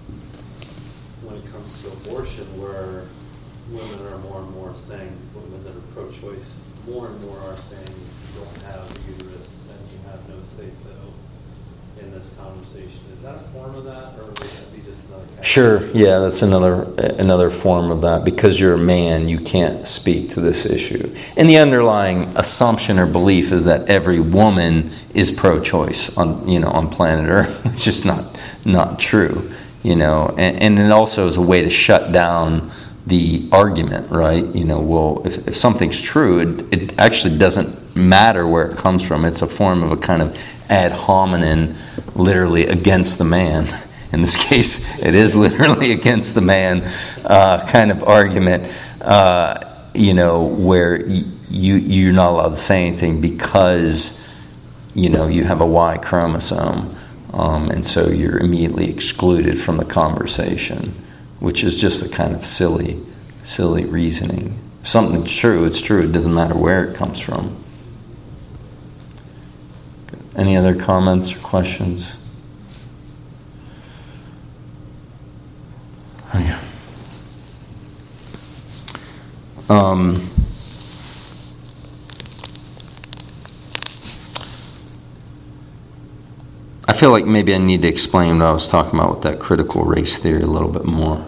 when it comes to abortion, where women are more and more saying, women that are pro-choice, more and more are saying, you don't have a uterus, then you have no say-so in this conversation. Is that a form of that, or would that be just another category? Sure, yeah, that's another another form of that. Because you're a man, you can't speak to this issue. And the underlying assumption or belief is that every woman is pro-choice on, you know, on planet Earth, which is not not true, you know. And, and it also is a way to shut down the argument, right? You know, well, if, if something's true, it, it actually doesn't matter where it comes from. It's a form of a kind of ad hominem, literally against the man. In this case, it is literally against the man uh, kind of argument, uh, you know, where y- you, you're not allowed to say anything because, you know, you have a Y chromosome, um, and so you're immediately excluded from the conversation, which is just a kind of silly, silly reasoning. If something's true, it's true. It doesn't matter where it comes from. Any other comments or questions? Okay. Um, I feel like maybe I need to explain what I was talking about with that critical race theory a little bit more.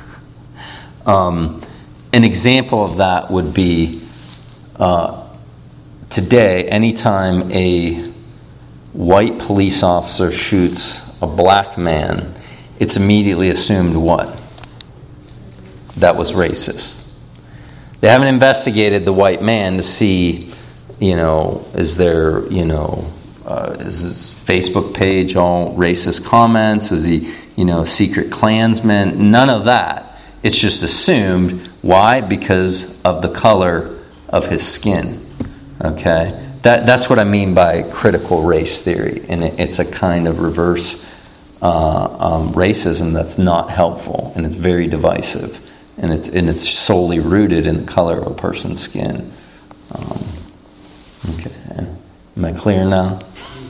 Um, an example of that would be uh, today, anytime a white police officer shoots a black man, it's immediately assumed what? That was racist. They haven't investigated the white man to see, you know, is there, you know, uh, is his Facebook page all racist comments? Is he, you know, secret Klansman? None of that. It's just assumed. Why? Because of the color of his skin. Okay? That that's what I mean by critical race theory. And it, it's a kind of reverse uh, um, racism that's not helpful, and it's very divisive. And it's and it's solely rooted in the color of a person's skin. Um, okay, am I clear now?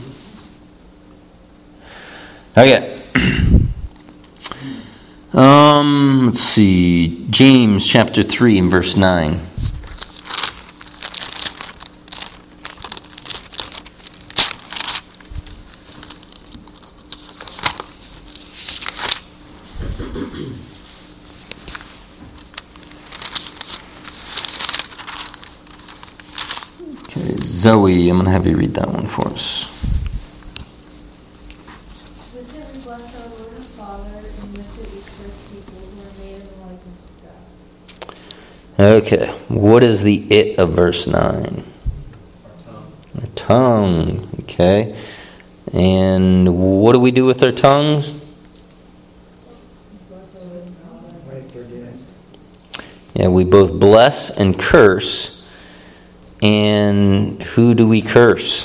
Okay. Um, let's see, James chapter three and verse nine. Okay, Zoe, I'm going to have you read that one for us. With it we bless our Lord and Father, and with it we serve people who are made in the likeness of God. Okay, what is the it of verse nine? Our tongue. Our tongue, okay. And what do we do with our tongues? Right for death. Yeah, we both bless and curse. And who do we curse?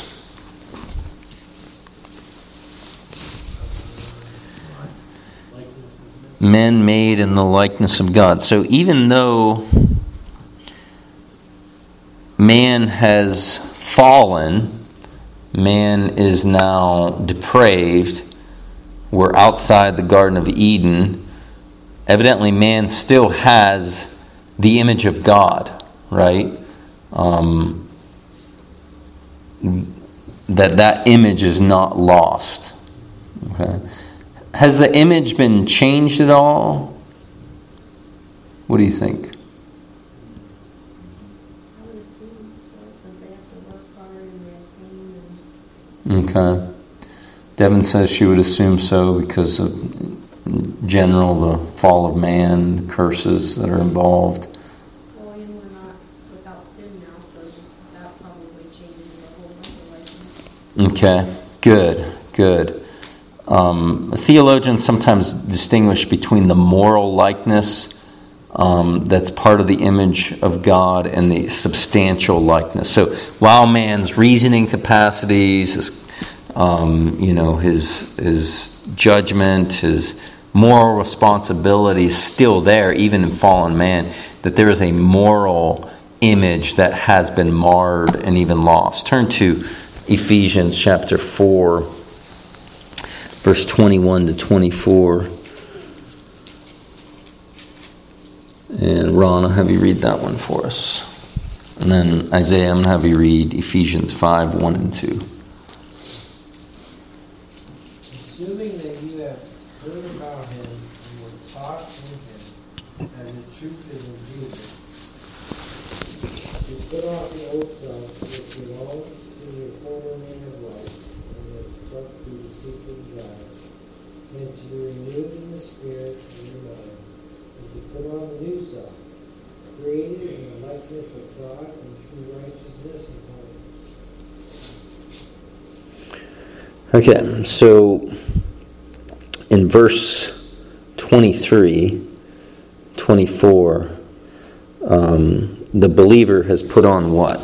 Men made in the likeness of God. So even though man has fallen, man is now depraved, we're outside the Garden of Eden, evidently man still has the image of God, right? Um, that that image is not lost. Okay. Has the image been changed at all? What do you think? I would assume so, because they have to work hard and they have pain and Okay. Devin says she would assume so because of, in general, the fall of man, the curses that are involved. well, and we're not without sin now, so that probably changes the whole bunch of license. Okay, good, good. Um, theologians sometimes distinguish between the moral likeness um, that's part of the image of God and the substantial likeness. So while man's reasoning capacities, his, um, you know, his his judgment, his moral responsibility is still there, even in fallen man, that there is a moral image that has been marred and even lost. Turn to Ephesians chapter four, verse twenty-one to twenty-four. And Ron, I'll have you read that one for us. And then Isaiah, I'm going to have you read Ephesians five, one and two. Assuming that you have heard about him and were taught in him, and the truth is in Jesus, you put off the old self, which belongs to your former man of life, and was struck through the secret desires, and to be renewed in the spirit of your mind, and to put on the new self, created in the likeness of God in true righteousness and holiness. Okay, so in verse twenty-three, twenty-four, um, the believer has put on what?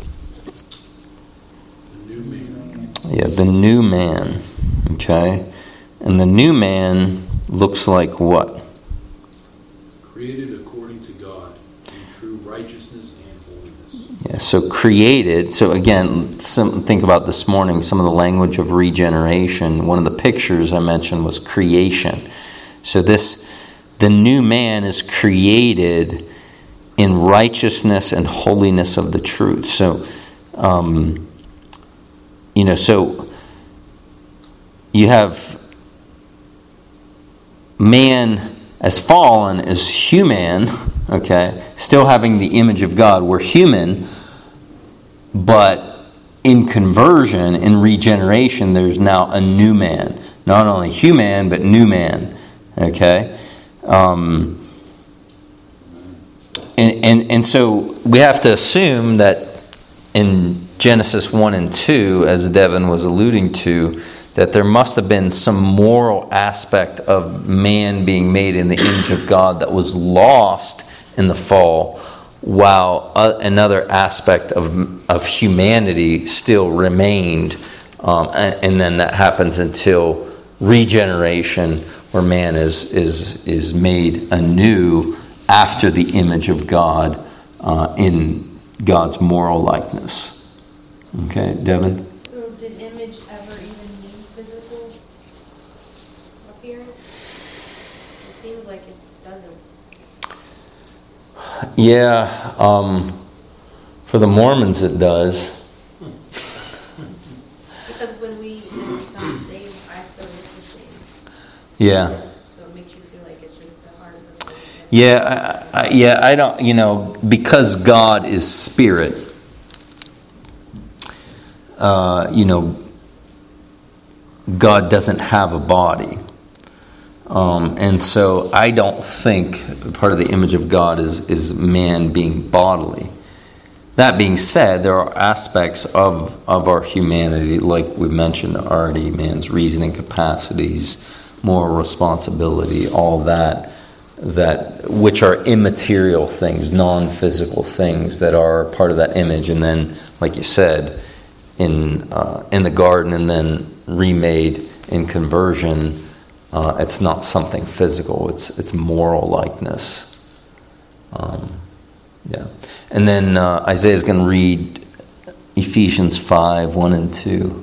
The new man. Yeah, the new man. Okay, and the new man looks like what? Created according to God in true righteousness and holiness. Yeah, so created. So again, some, think about this morning, some of the language of regeneration. One of the pictures I mentioned was creation. So this the new man is created in righteousness and holiness of the truth. So, um, you know, so you have man as fallen, as human, okay, still having the image of God. We're human, but in conversion, in regeneration, there's now a new man. Not only human, but new man, okay? Um, and, and, and so we have to assume that in Genesis one and two, as Devin was alluding to, that there must have been some moral aspect of man being made in the image of God that was lost in the fall, while another aspect of of humanity still remained. Um, and, and then that happens until regeneration, where man is is is made anew after the image of God uh, in God's moral likeness. Okay, Devin? So did image ever even mean physical appearance? It seems like it doesn't. Yeah, um, for the Mormons it does. Because when we when we become saved, I still look the same. Yeah. So it makes you feel like it's just the heart of the soul. Yeah, I, I, yeah, I don't, you know, because God is spirit, uh, you know, God doesn't have a body. Um, and so I don't think part of the image of God is, is man being bodily. That being said, there are aspects of, of our humanity, like we mentioned already, man's reasoning capacities, moral responsibility, all that, that which are immaterial things, non-physical things that are part of that image. And then, like you said, in uh, in the garden and then remade in conversion, uh, it's not something physical, it's it's moral likeness. Um, yeah. And then uh, Isaiah's going to read Ephesians five, one and two.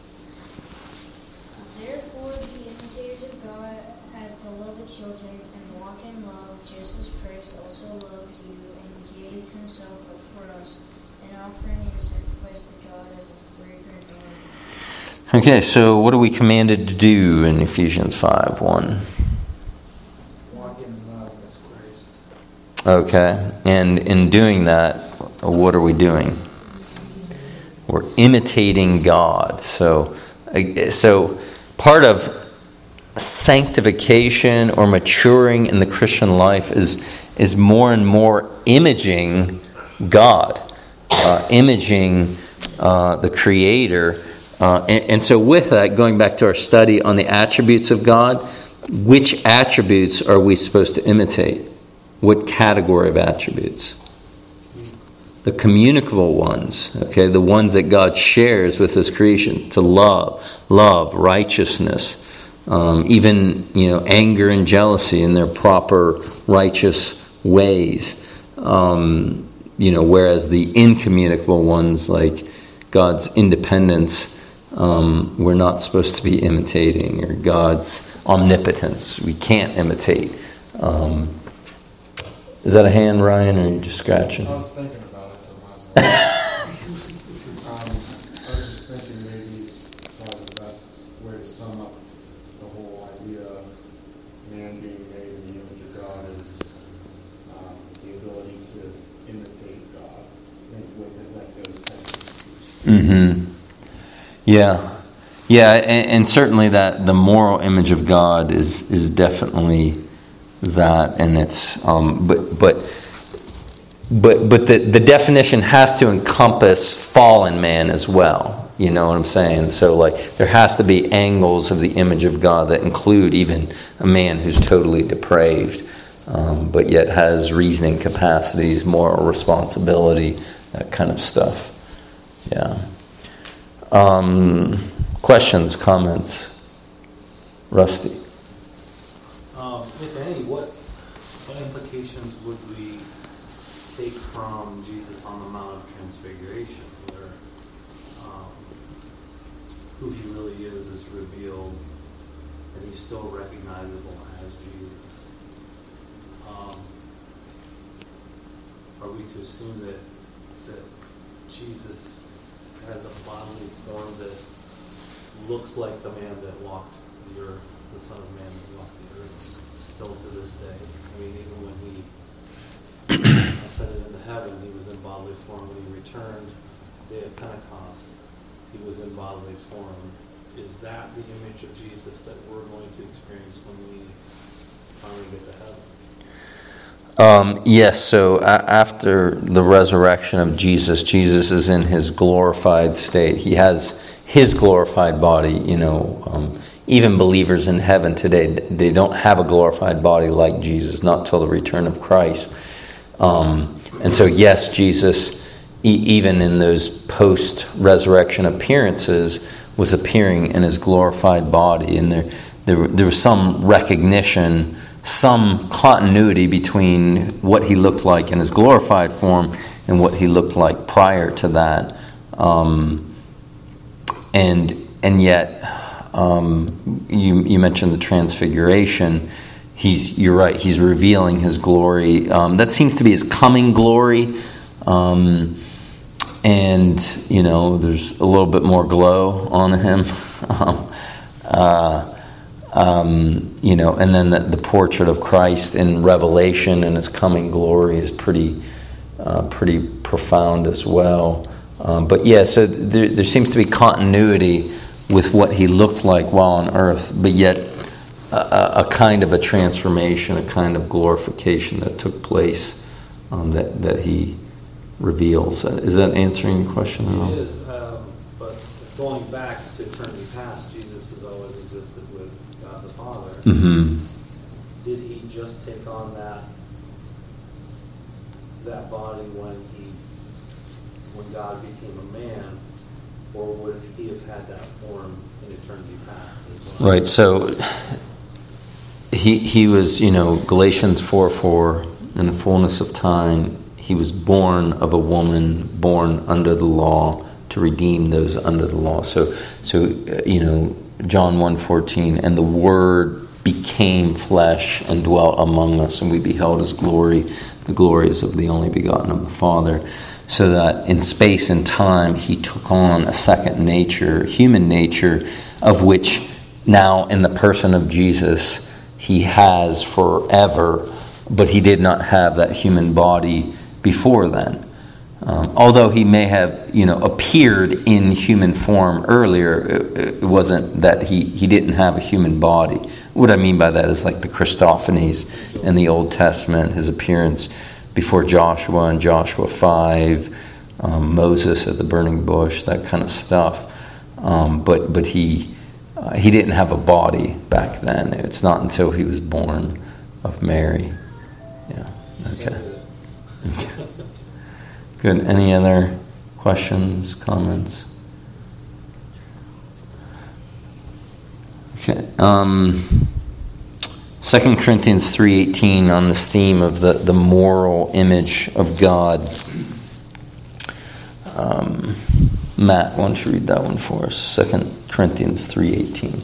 Therefore be imitators of God as beloved children, and walk in love, just as Christ also loved you and gave himself up for us, an offering and a sacrifice to God as a fragrant aroma. Okay, so what are we commanded to do in Ephesians five, one? Walk in love as Christ. Okay, and in doing that, what are we doing? We're imitating God. So, so part of sanctification or maturing in the Christian life is is more and more imaging God, uh, imaging uh, the Creator. Uh, and, and so with that, going back to our study on the attributes of God, which attributes are we supposed to imitate? What category of attributes? The communicable ones, okay, the ones that God shares with His creation, to love, love, righteousness, um, even, you know, anger and jealousy in their proper righteous ways. Um, you know, whereas the incommunicable ones, like God's independence, um, we're not supposed to be imitating, or God's omnipotence, we can't imitate. Um, is that a hand, Ryan, or are you just scratching? I was thinking about it, so I might as well. um, I was just thinking maybe probably the best way to sum up the whole idea of man being made in the image of God is um, the ability to imitate God and with like those types of speech. Mm-hmm. Yeah. Yeah, and, and certainly that the moral image of God is is definitely that, and it's um, but but but but the, the definition has to encompass fallen man as well. You know what I'm saying? So like there has to be angles of the image of God that include even a man who's totally depraved, um, but yet has reasoning capacities, moral responsibility, that kind of stuff. Yeah. Um, questions, comments? Rusty. Um, if any, what what implications would we take from Jesus on the Mount of Transfiguration, where um, who He really is is revealed, and He's still recognizable as Jesus? um, are we to assume that that Jesus has a bodily form that looks like the man that walked the earth, the Son of Man that walked the earth, still to this day? I mean, even when he ascended into heaven, he was in bodily form. When he returned, day of Pentecost, he was in bodily form. Is that the image of Jesus that we're going to experience when we finally get to heaven? Um, yes, so a- after the resurrection of Jesus, Jesus is in his glorified state. He has his glorified body. You know, um, even believers in heaven today, they don't have a glorified body like Jesus, not till the return of Christ. Um, and so, yes, Jesus, e- even in those post-resurrection appearances, was appearing in his glorified body. And there, there, there was some recognition, some continuity between what he looked like in his glorified form and what he looked like prior to that. Um, and and yet, um, you you mentioned the transfiguration. He's you're right. He's revealing his glory. Um, that seems to be his coming glory. Um, and you know, there's a little bit more glow on him. um, uh, Um, you know, and then the, the portrait of Christ in Revelation and his coming glory is pretty, uh, pretty profound as well. Um, but yeah, so there, there seems to be continuity with what he looked like while on earth, but yet a, a kind of a transformation, a kind of glorification that took place um, that that he reveals. Is that answering your question at all? It is, um, but going back to eternity past, Jesus has always existed with God the Father. Mm-hmm. Did he just take on that that body when he when God became a man, or would he have had that form in eternity past as well? Right. So he he was, you know, Galatians four four. In the fullness of time, he was born of a woman, born under the law, to redeem those under the law. So, so uh, you know, John one fourteen, and the Word became flesh and dwelt among us, and we beheld his glory. The glory is of the only begotten of the Father. So that in space and time, he took on a second nature, human nature, of which now in the person of Jesus, he has forever, but he did not have that human body before then. Um, although he may have, you know, appeared in human form earlier, it, it wasn't that he, he didn't have a human body. What I mean by that is like the Christophanies in the Old Testament, his appearance before Joshua in Joshua five, um, Moses at the burning bush, that kind of stuff. Um, but but he uh, he didn't have a body back then. It's not until he was born of Mary. Yeah. Okay. Okay. Good. Any other questions, comments? Okay. Um, Second Corinthians three eighteen on this theme of the, the moral image of God. Um, Matt, why don't you read that one for us? Second Corinthians three eighteen.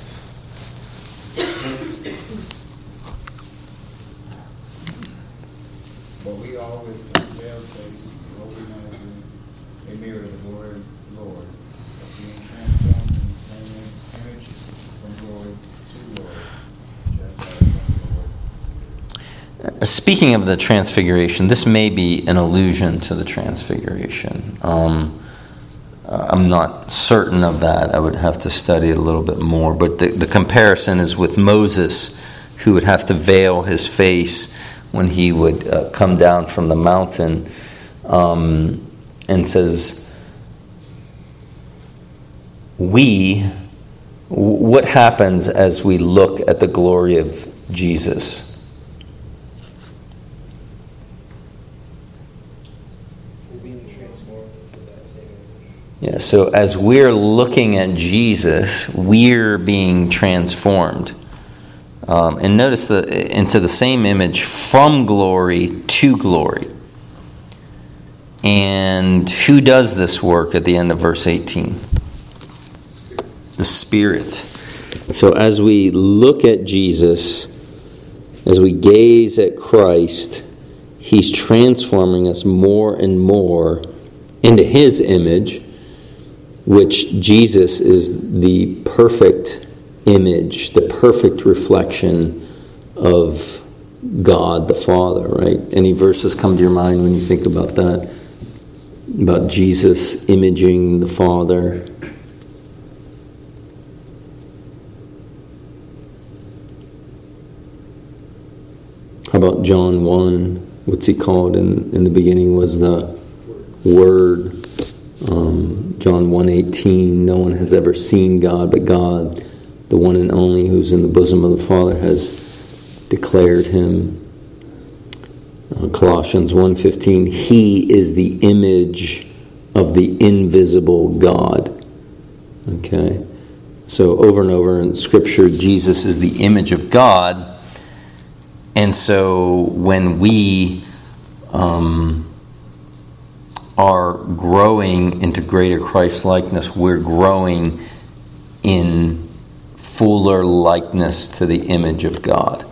But we all with unveiled faces, beholding as in a mirror the glory of the Lord, are being transformed in the same image from glory to glory, just as from the Lord. Speaking of the transfiguration, this may be an allusion to the transfiguration. Um, I'm not certain of that. I would have to study it a little bit more. But the, the comparison is with Moses, who would have to veil his face when he would uh, come down from the mountain, um, and says, we, what happens as we look at the glory of Jesus? Yeah, so as we're looking at Jesus, we're being transformed. Um, and notice the into the same image from glory to glory. And who does this work at the end of verse eighteen? The Spirit. So as we look at Jesus, as we gaze at Christ, He's transforming us more and more into His image, which Jesus is the perfect image, the perfect reflection of God the Father, right? Any verses come to your mind when you think about that? About Jesus imaging the Father? How about John one? What's he called in, in the beginning was the Word. Um, John one eighteen, no one has ever seen God, but God, the one and only who's in the bosom of the Father, has declared Him. Uh, Colossians one fifteen, He is the image of the invisible God. Okay? So over and over in Scripture, Jesus is the image of God. And so when we um, are growing into greater Christ-likeness, we're growing in fuller likeness to the image of God.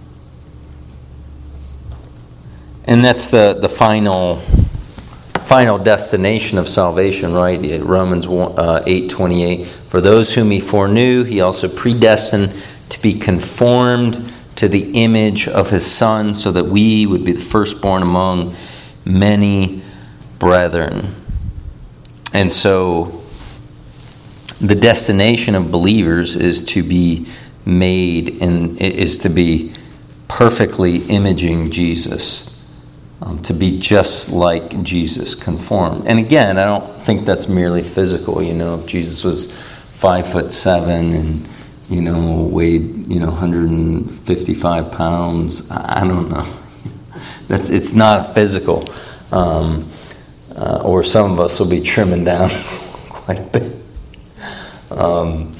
And that's the, the final final destination of salvation, right? Romans eight twenty-eight. For those whom He foreknew, He also predestined to be conformed to the image of His Son, so that we would be the firstborn among many brethren. And so the destination of believers is to be made and is to be perfectly imaging Jesus, um, to be just like Jesus, conformed. And again, I don't think that's merely physical. You know, if Jesus was five foot seven and you know, weighed, you know, one hundred fifty-five pounds. I don't know. That's it's not physical. Um, uh, or some of us will be trimming down quite a bit. Um,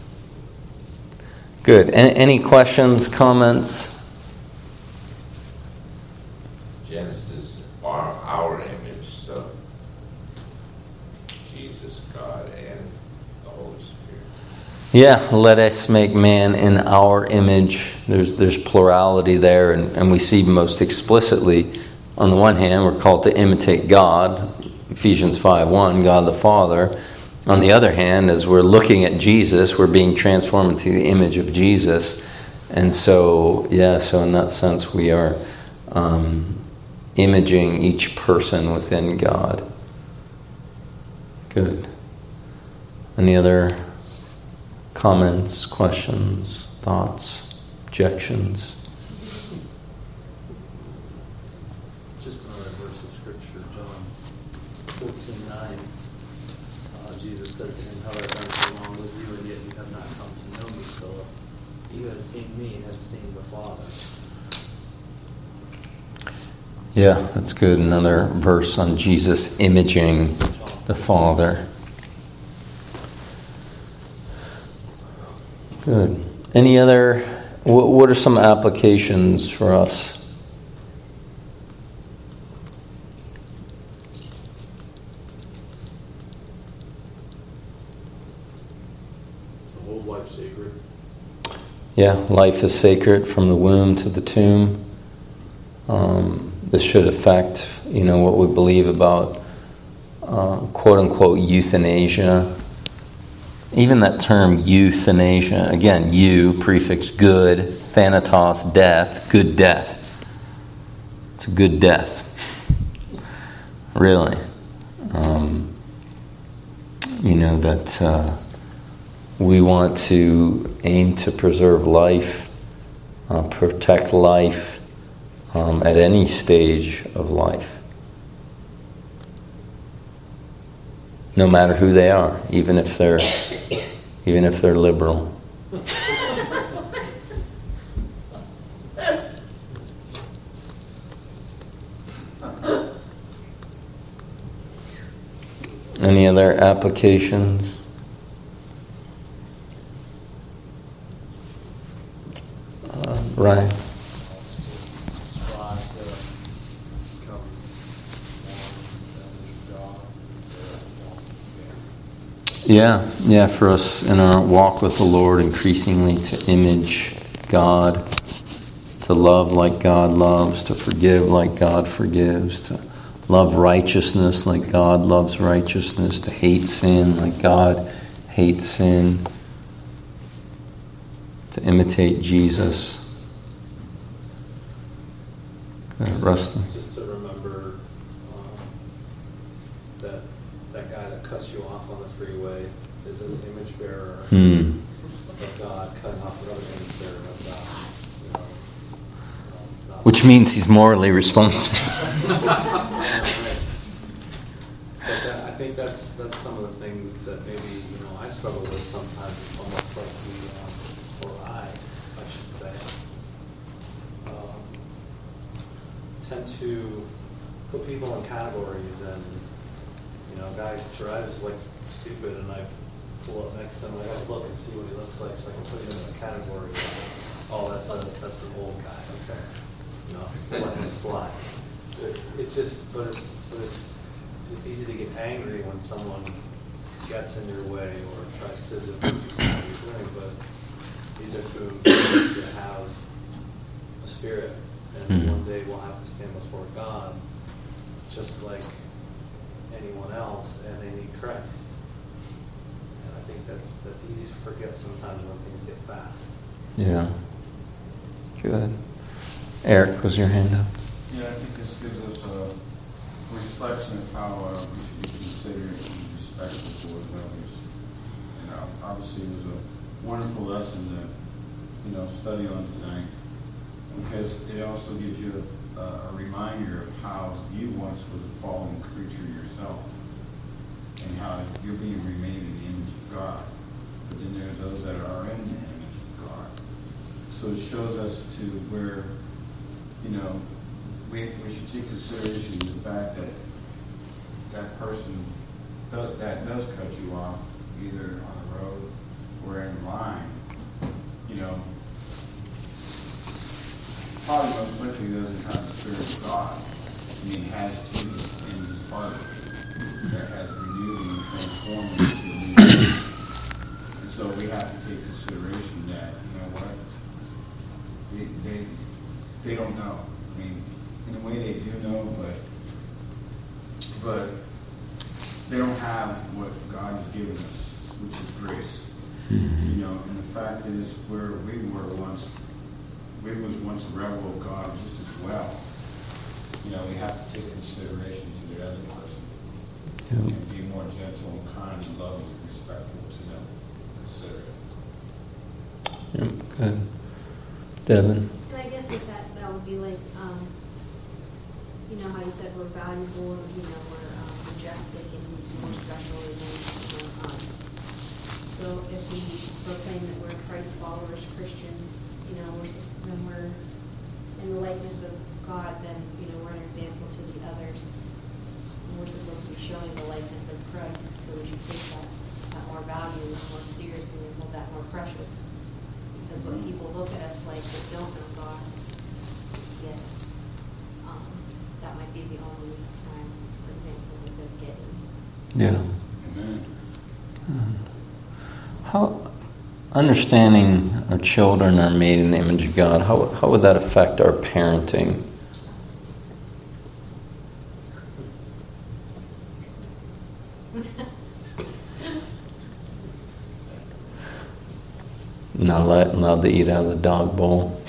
good. Any, any questions, comments? Genesis, our, our image, so Jesus, God, and the Holy Spirit. Yeah, let us make man in our image. There's there's plurality there, and, and we see most explicitly, on the one hand, we're called to imitate God, Ephesians five one, God the Father. On the other hand, as we're looking at Jesus, we're being transformed into the image of Jesus. And so, yeah, so in that sense, we are um, imaging each person within God. Good. Any other comments, questions, thoughts, objections? Just another verse of Scripture, John fourteen nine. Uh, Jesus said to him, "How have I done so long with you, and yet you have not come to know me, Philip? He who has seen me has seen the Father." Yeah, that's good. Another verse on Jesus imaging the Father. Good. Any other, what, what are some applications for us? The whole life sacred. Yeah, life is sacred from the womb to the tomb. Um, this should affect, you know, what we believe about uh, quote-unquote euthanasia. Even that term euthanasia, again, eu, prefix good, thanatos, death, good death. It's a good death. Really. Um, you know, that uh, we want to aim to preserve life, uh, protect life um, at any stage of life. No matter who they are, even if they're, even if they're liberal. Any other applications? Uh, Ryan? Yeah, yeah, for us in our walk with the Lord, increasingly to image God, to love like God loves, to forgive like God forgives, to love righteousness like God loves righteousness, to hate sin like God hates sin, to imitate Jesus. Uh, Rustin. Just to remember um, that that guy that cuts you off on the freeway is an image bearer Hmm. of God, cutting off another image bearer of God. You know, so it's not Which means he's morally responsible. But that, I think that's that's some of the things that maybe you know I struggle with sometimes. It's almost like we, um, or I, I should say, um, tend to put people in categories, and you know, a guy drives like stupid, and I pull up next to him, I gotta look and see what he looks like, so I can put him in a category. Oh, that's a that's an old guy. Okay, you know, let him slide. It, it just, but it's, but it's, it's easy to get angry when someone gets in your way or tries to do what you're doing. But these are two people that have a spirit, and Mhm. one day we'll have to stand before God, just like anyone else, and they need Christ. And I think that's that's easy to forget sometimes when things get fast. Yeah. Good. Eric, was your hand up? Yeah, I think this gives us a reflection of how uh, we should be considerate and respectful towards others. And uh, obviously it was a wonderful lesson to, you know, study on tonight, because it also gives you a, a reminder of how you once was a fallen creature yourself, and how you're being remade in the image of God. But then there are those that are in the image of God. So it shows us to where, you know, we, we should take consideration of the fact that that person does, that does cut you off, either on the road or in line, you know, probably most likely doesn't have the Spirit of God. I mean, has Jesus in his heart that has renewed and transformed him into a new person. And so we have to take consideration that, you know what, they, they, they don't know. I mean, in a way they do know, but but they don't have what God has given us, which is grace. Mm-hmm. You know, and the fact is, where we were once, we was once a rebel of God just as well. You know, we have to take consideration to the other person, Yep. and be more gentle and kind and loving and respectful to them. Consider it. Yep. Good. Devin. And I guess with that, that would be like, um, you know how you said we're valuable, you know, we're um, majestic and more special than, you know, um, so if we proclaim that we're Christ followers, Christians, you know, we're, when we're in the likeness of God, then, you know, we're an example to the others. And we're supposed to be showing the likeness of Christ, so we should take that, that more value, more seriously, and hold that more precious. Because when people look at us like they don't know God, yet um, that might be the only time, for example, that they're getting. Yeah. Amen. How understanding our children are made in the image of God, how how would that affect our parenting? Not allowed, allowed to eat out of the dog bowl.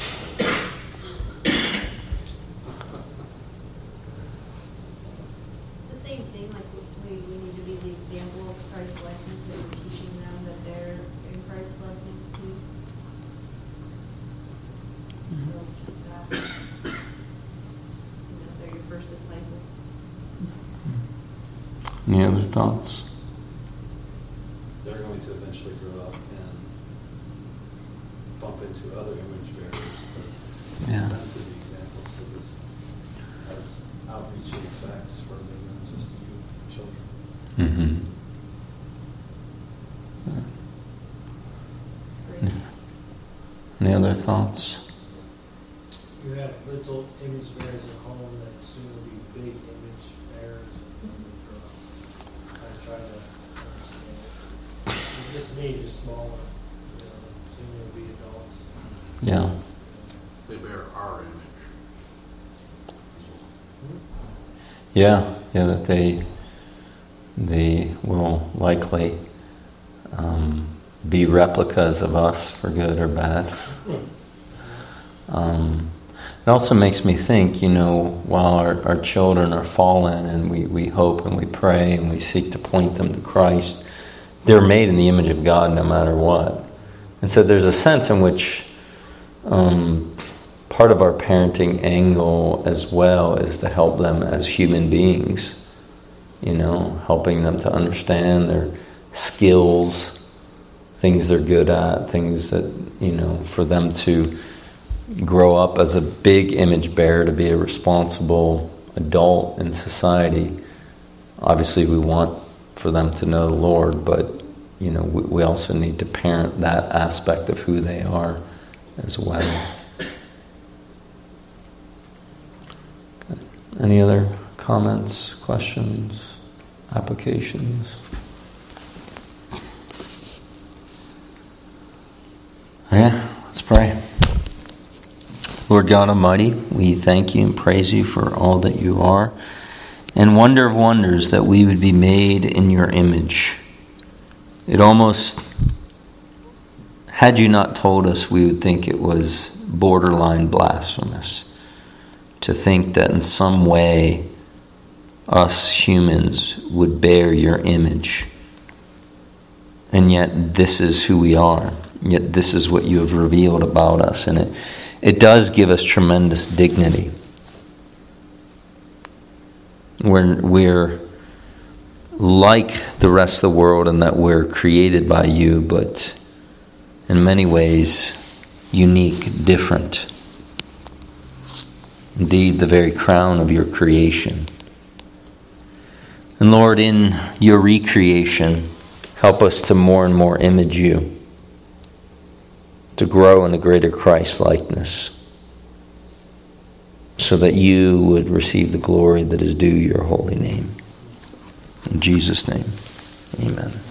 The same thing, like we, we need to be the example of Christ's likeness, and we're teaching them that they're in Christ's likeness too. So that, you know, they're your first disciples. Any other thoughts? They're going to eventually grow up and bump into other image bearers that Yeah. tend to be examples. So this has outreaching effects for them, not just you children. Mm-hmm. Any other thoughts? You have little image bearers at home that soon will be big image bearers when they grow up. I try to understand it. It's just me, just smaller. You know, soon they'll be adults. Yeah. They bear our Yeah, yeah, that they they will likely um, be replicas of us for good or bad. Um, it also makes me think, you know, while our, our children are fallen and we, we hope and we pray and we seek to point them to Christ, they're made in the image of God no matter what. And so there's a sense in which um, part of our parenting angle as well is to help them as human beings, you know, helping them to understand their skills, things they're good at, things that, you know, for them to grow up as a big image bearer, to be a responsible adult in society. Obviously, we want for them to know the Lord, but, you know, we, we also need to parent that aspect of who they are as well. Any other comments, questions, applications? Yeah, let's pray. Lord God Almighty, we thank you and praise you for all that you are, and wonder of wonders that we would be made in your image. It almost, had you not told us, we would think it was borderline blasphemous to think that in some way us humans would bear your image. And yet this is who we are. Yet this is what you have revealed about us. And it, it does give us tremendous dignity. We're, we're like the rest of the world in that we're created by you, but in many ways unique, different. Indeed, the very crown of your creation. And Lord, in your recreation, help us to more and more image you, to grow in a greater Christ-likeness, so that you would receive the glory that is due your holy name. In Jesus' name, amen.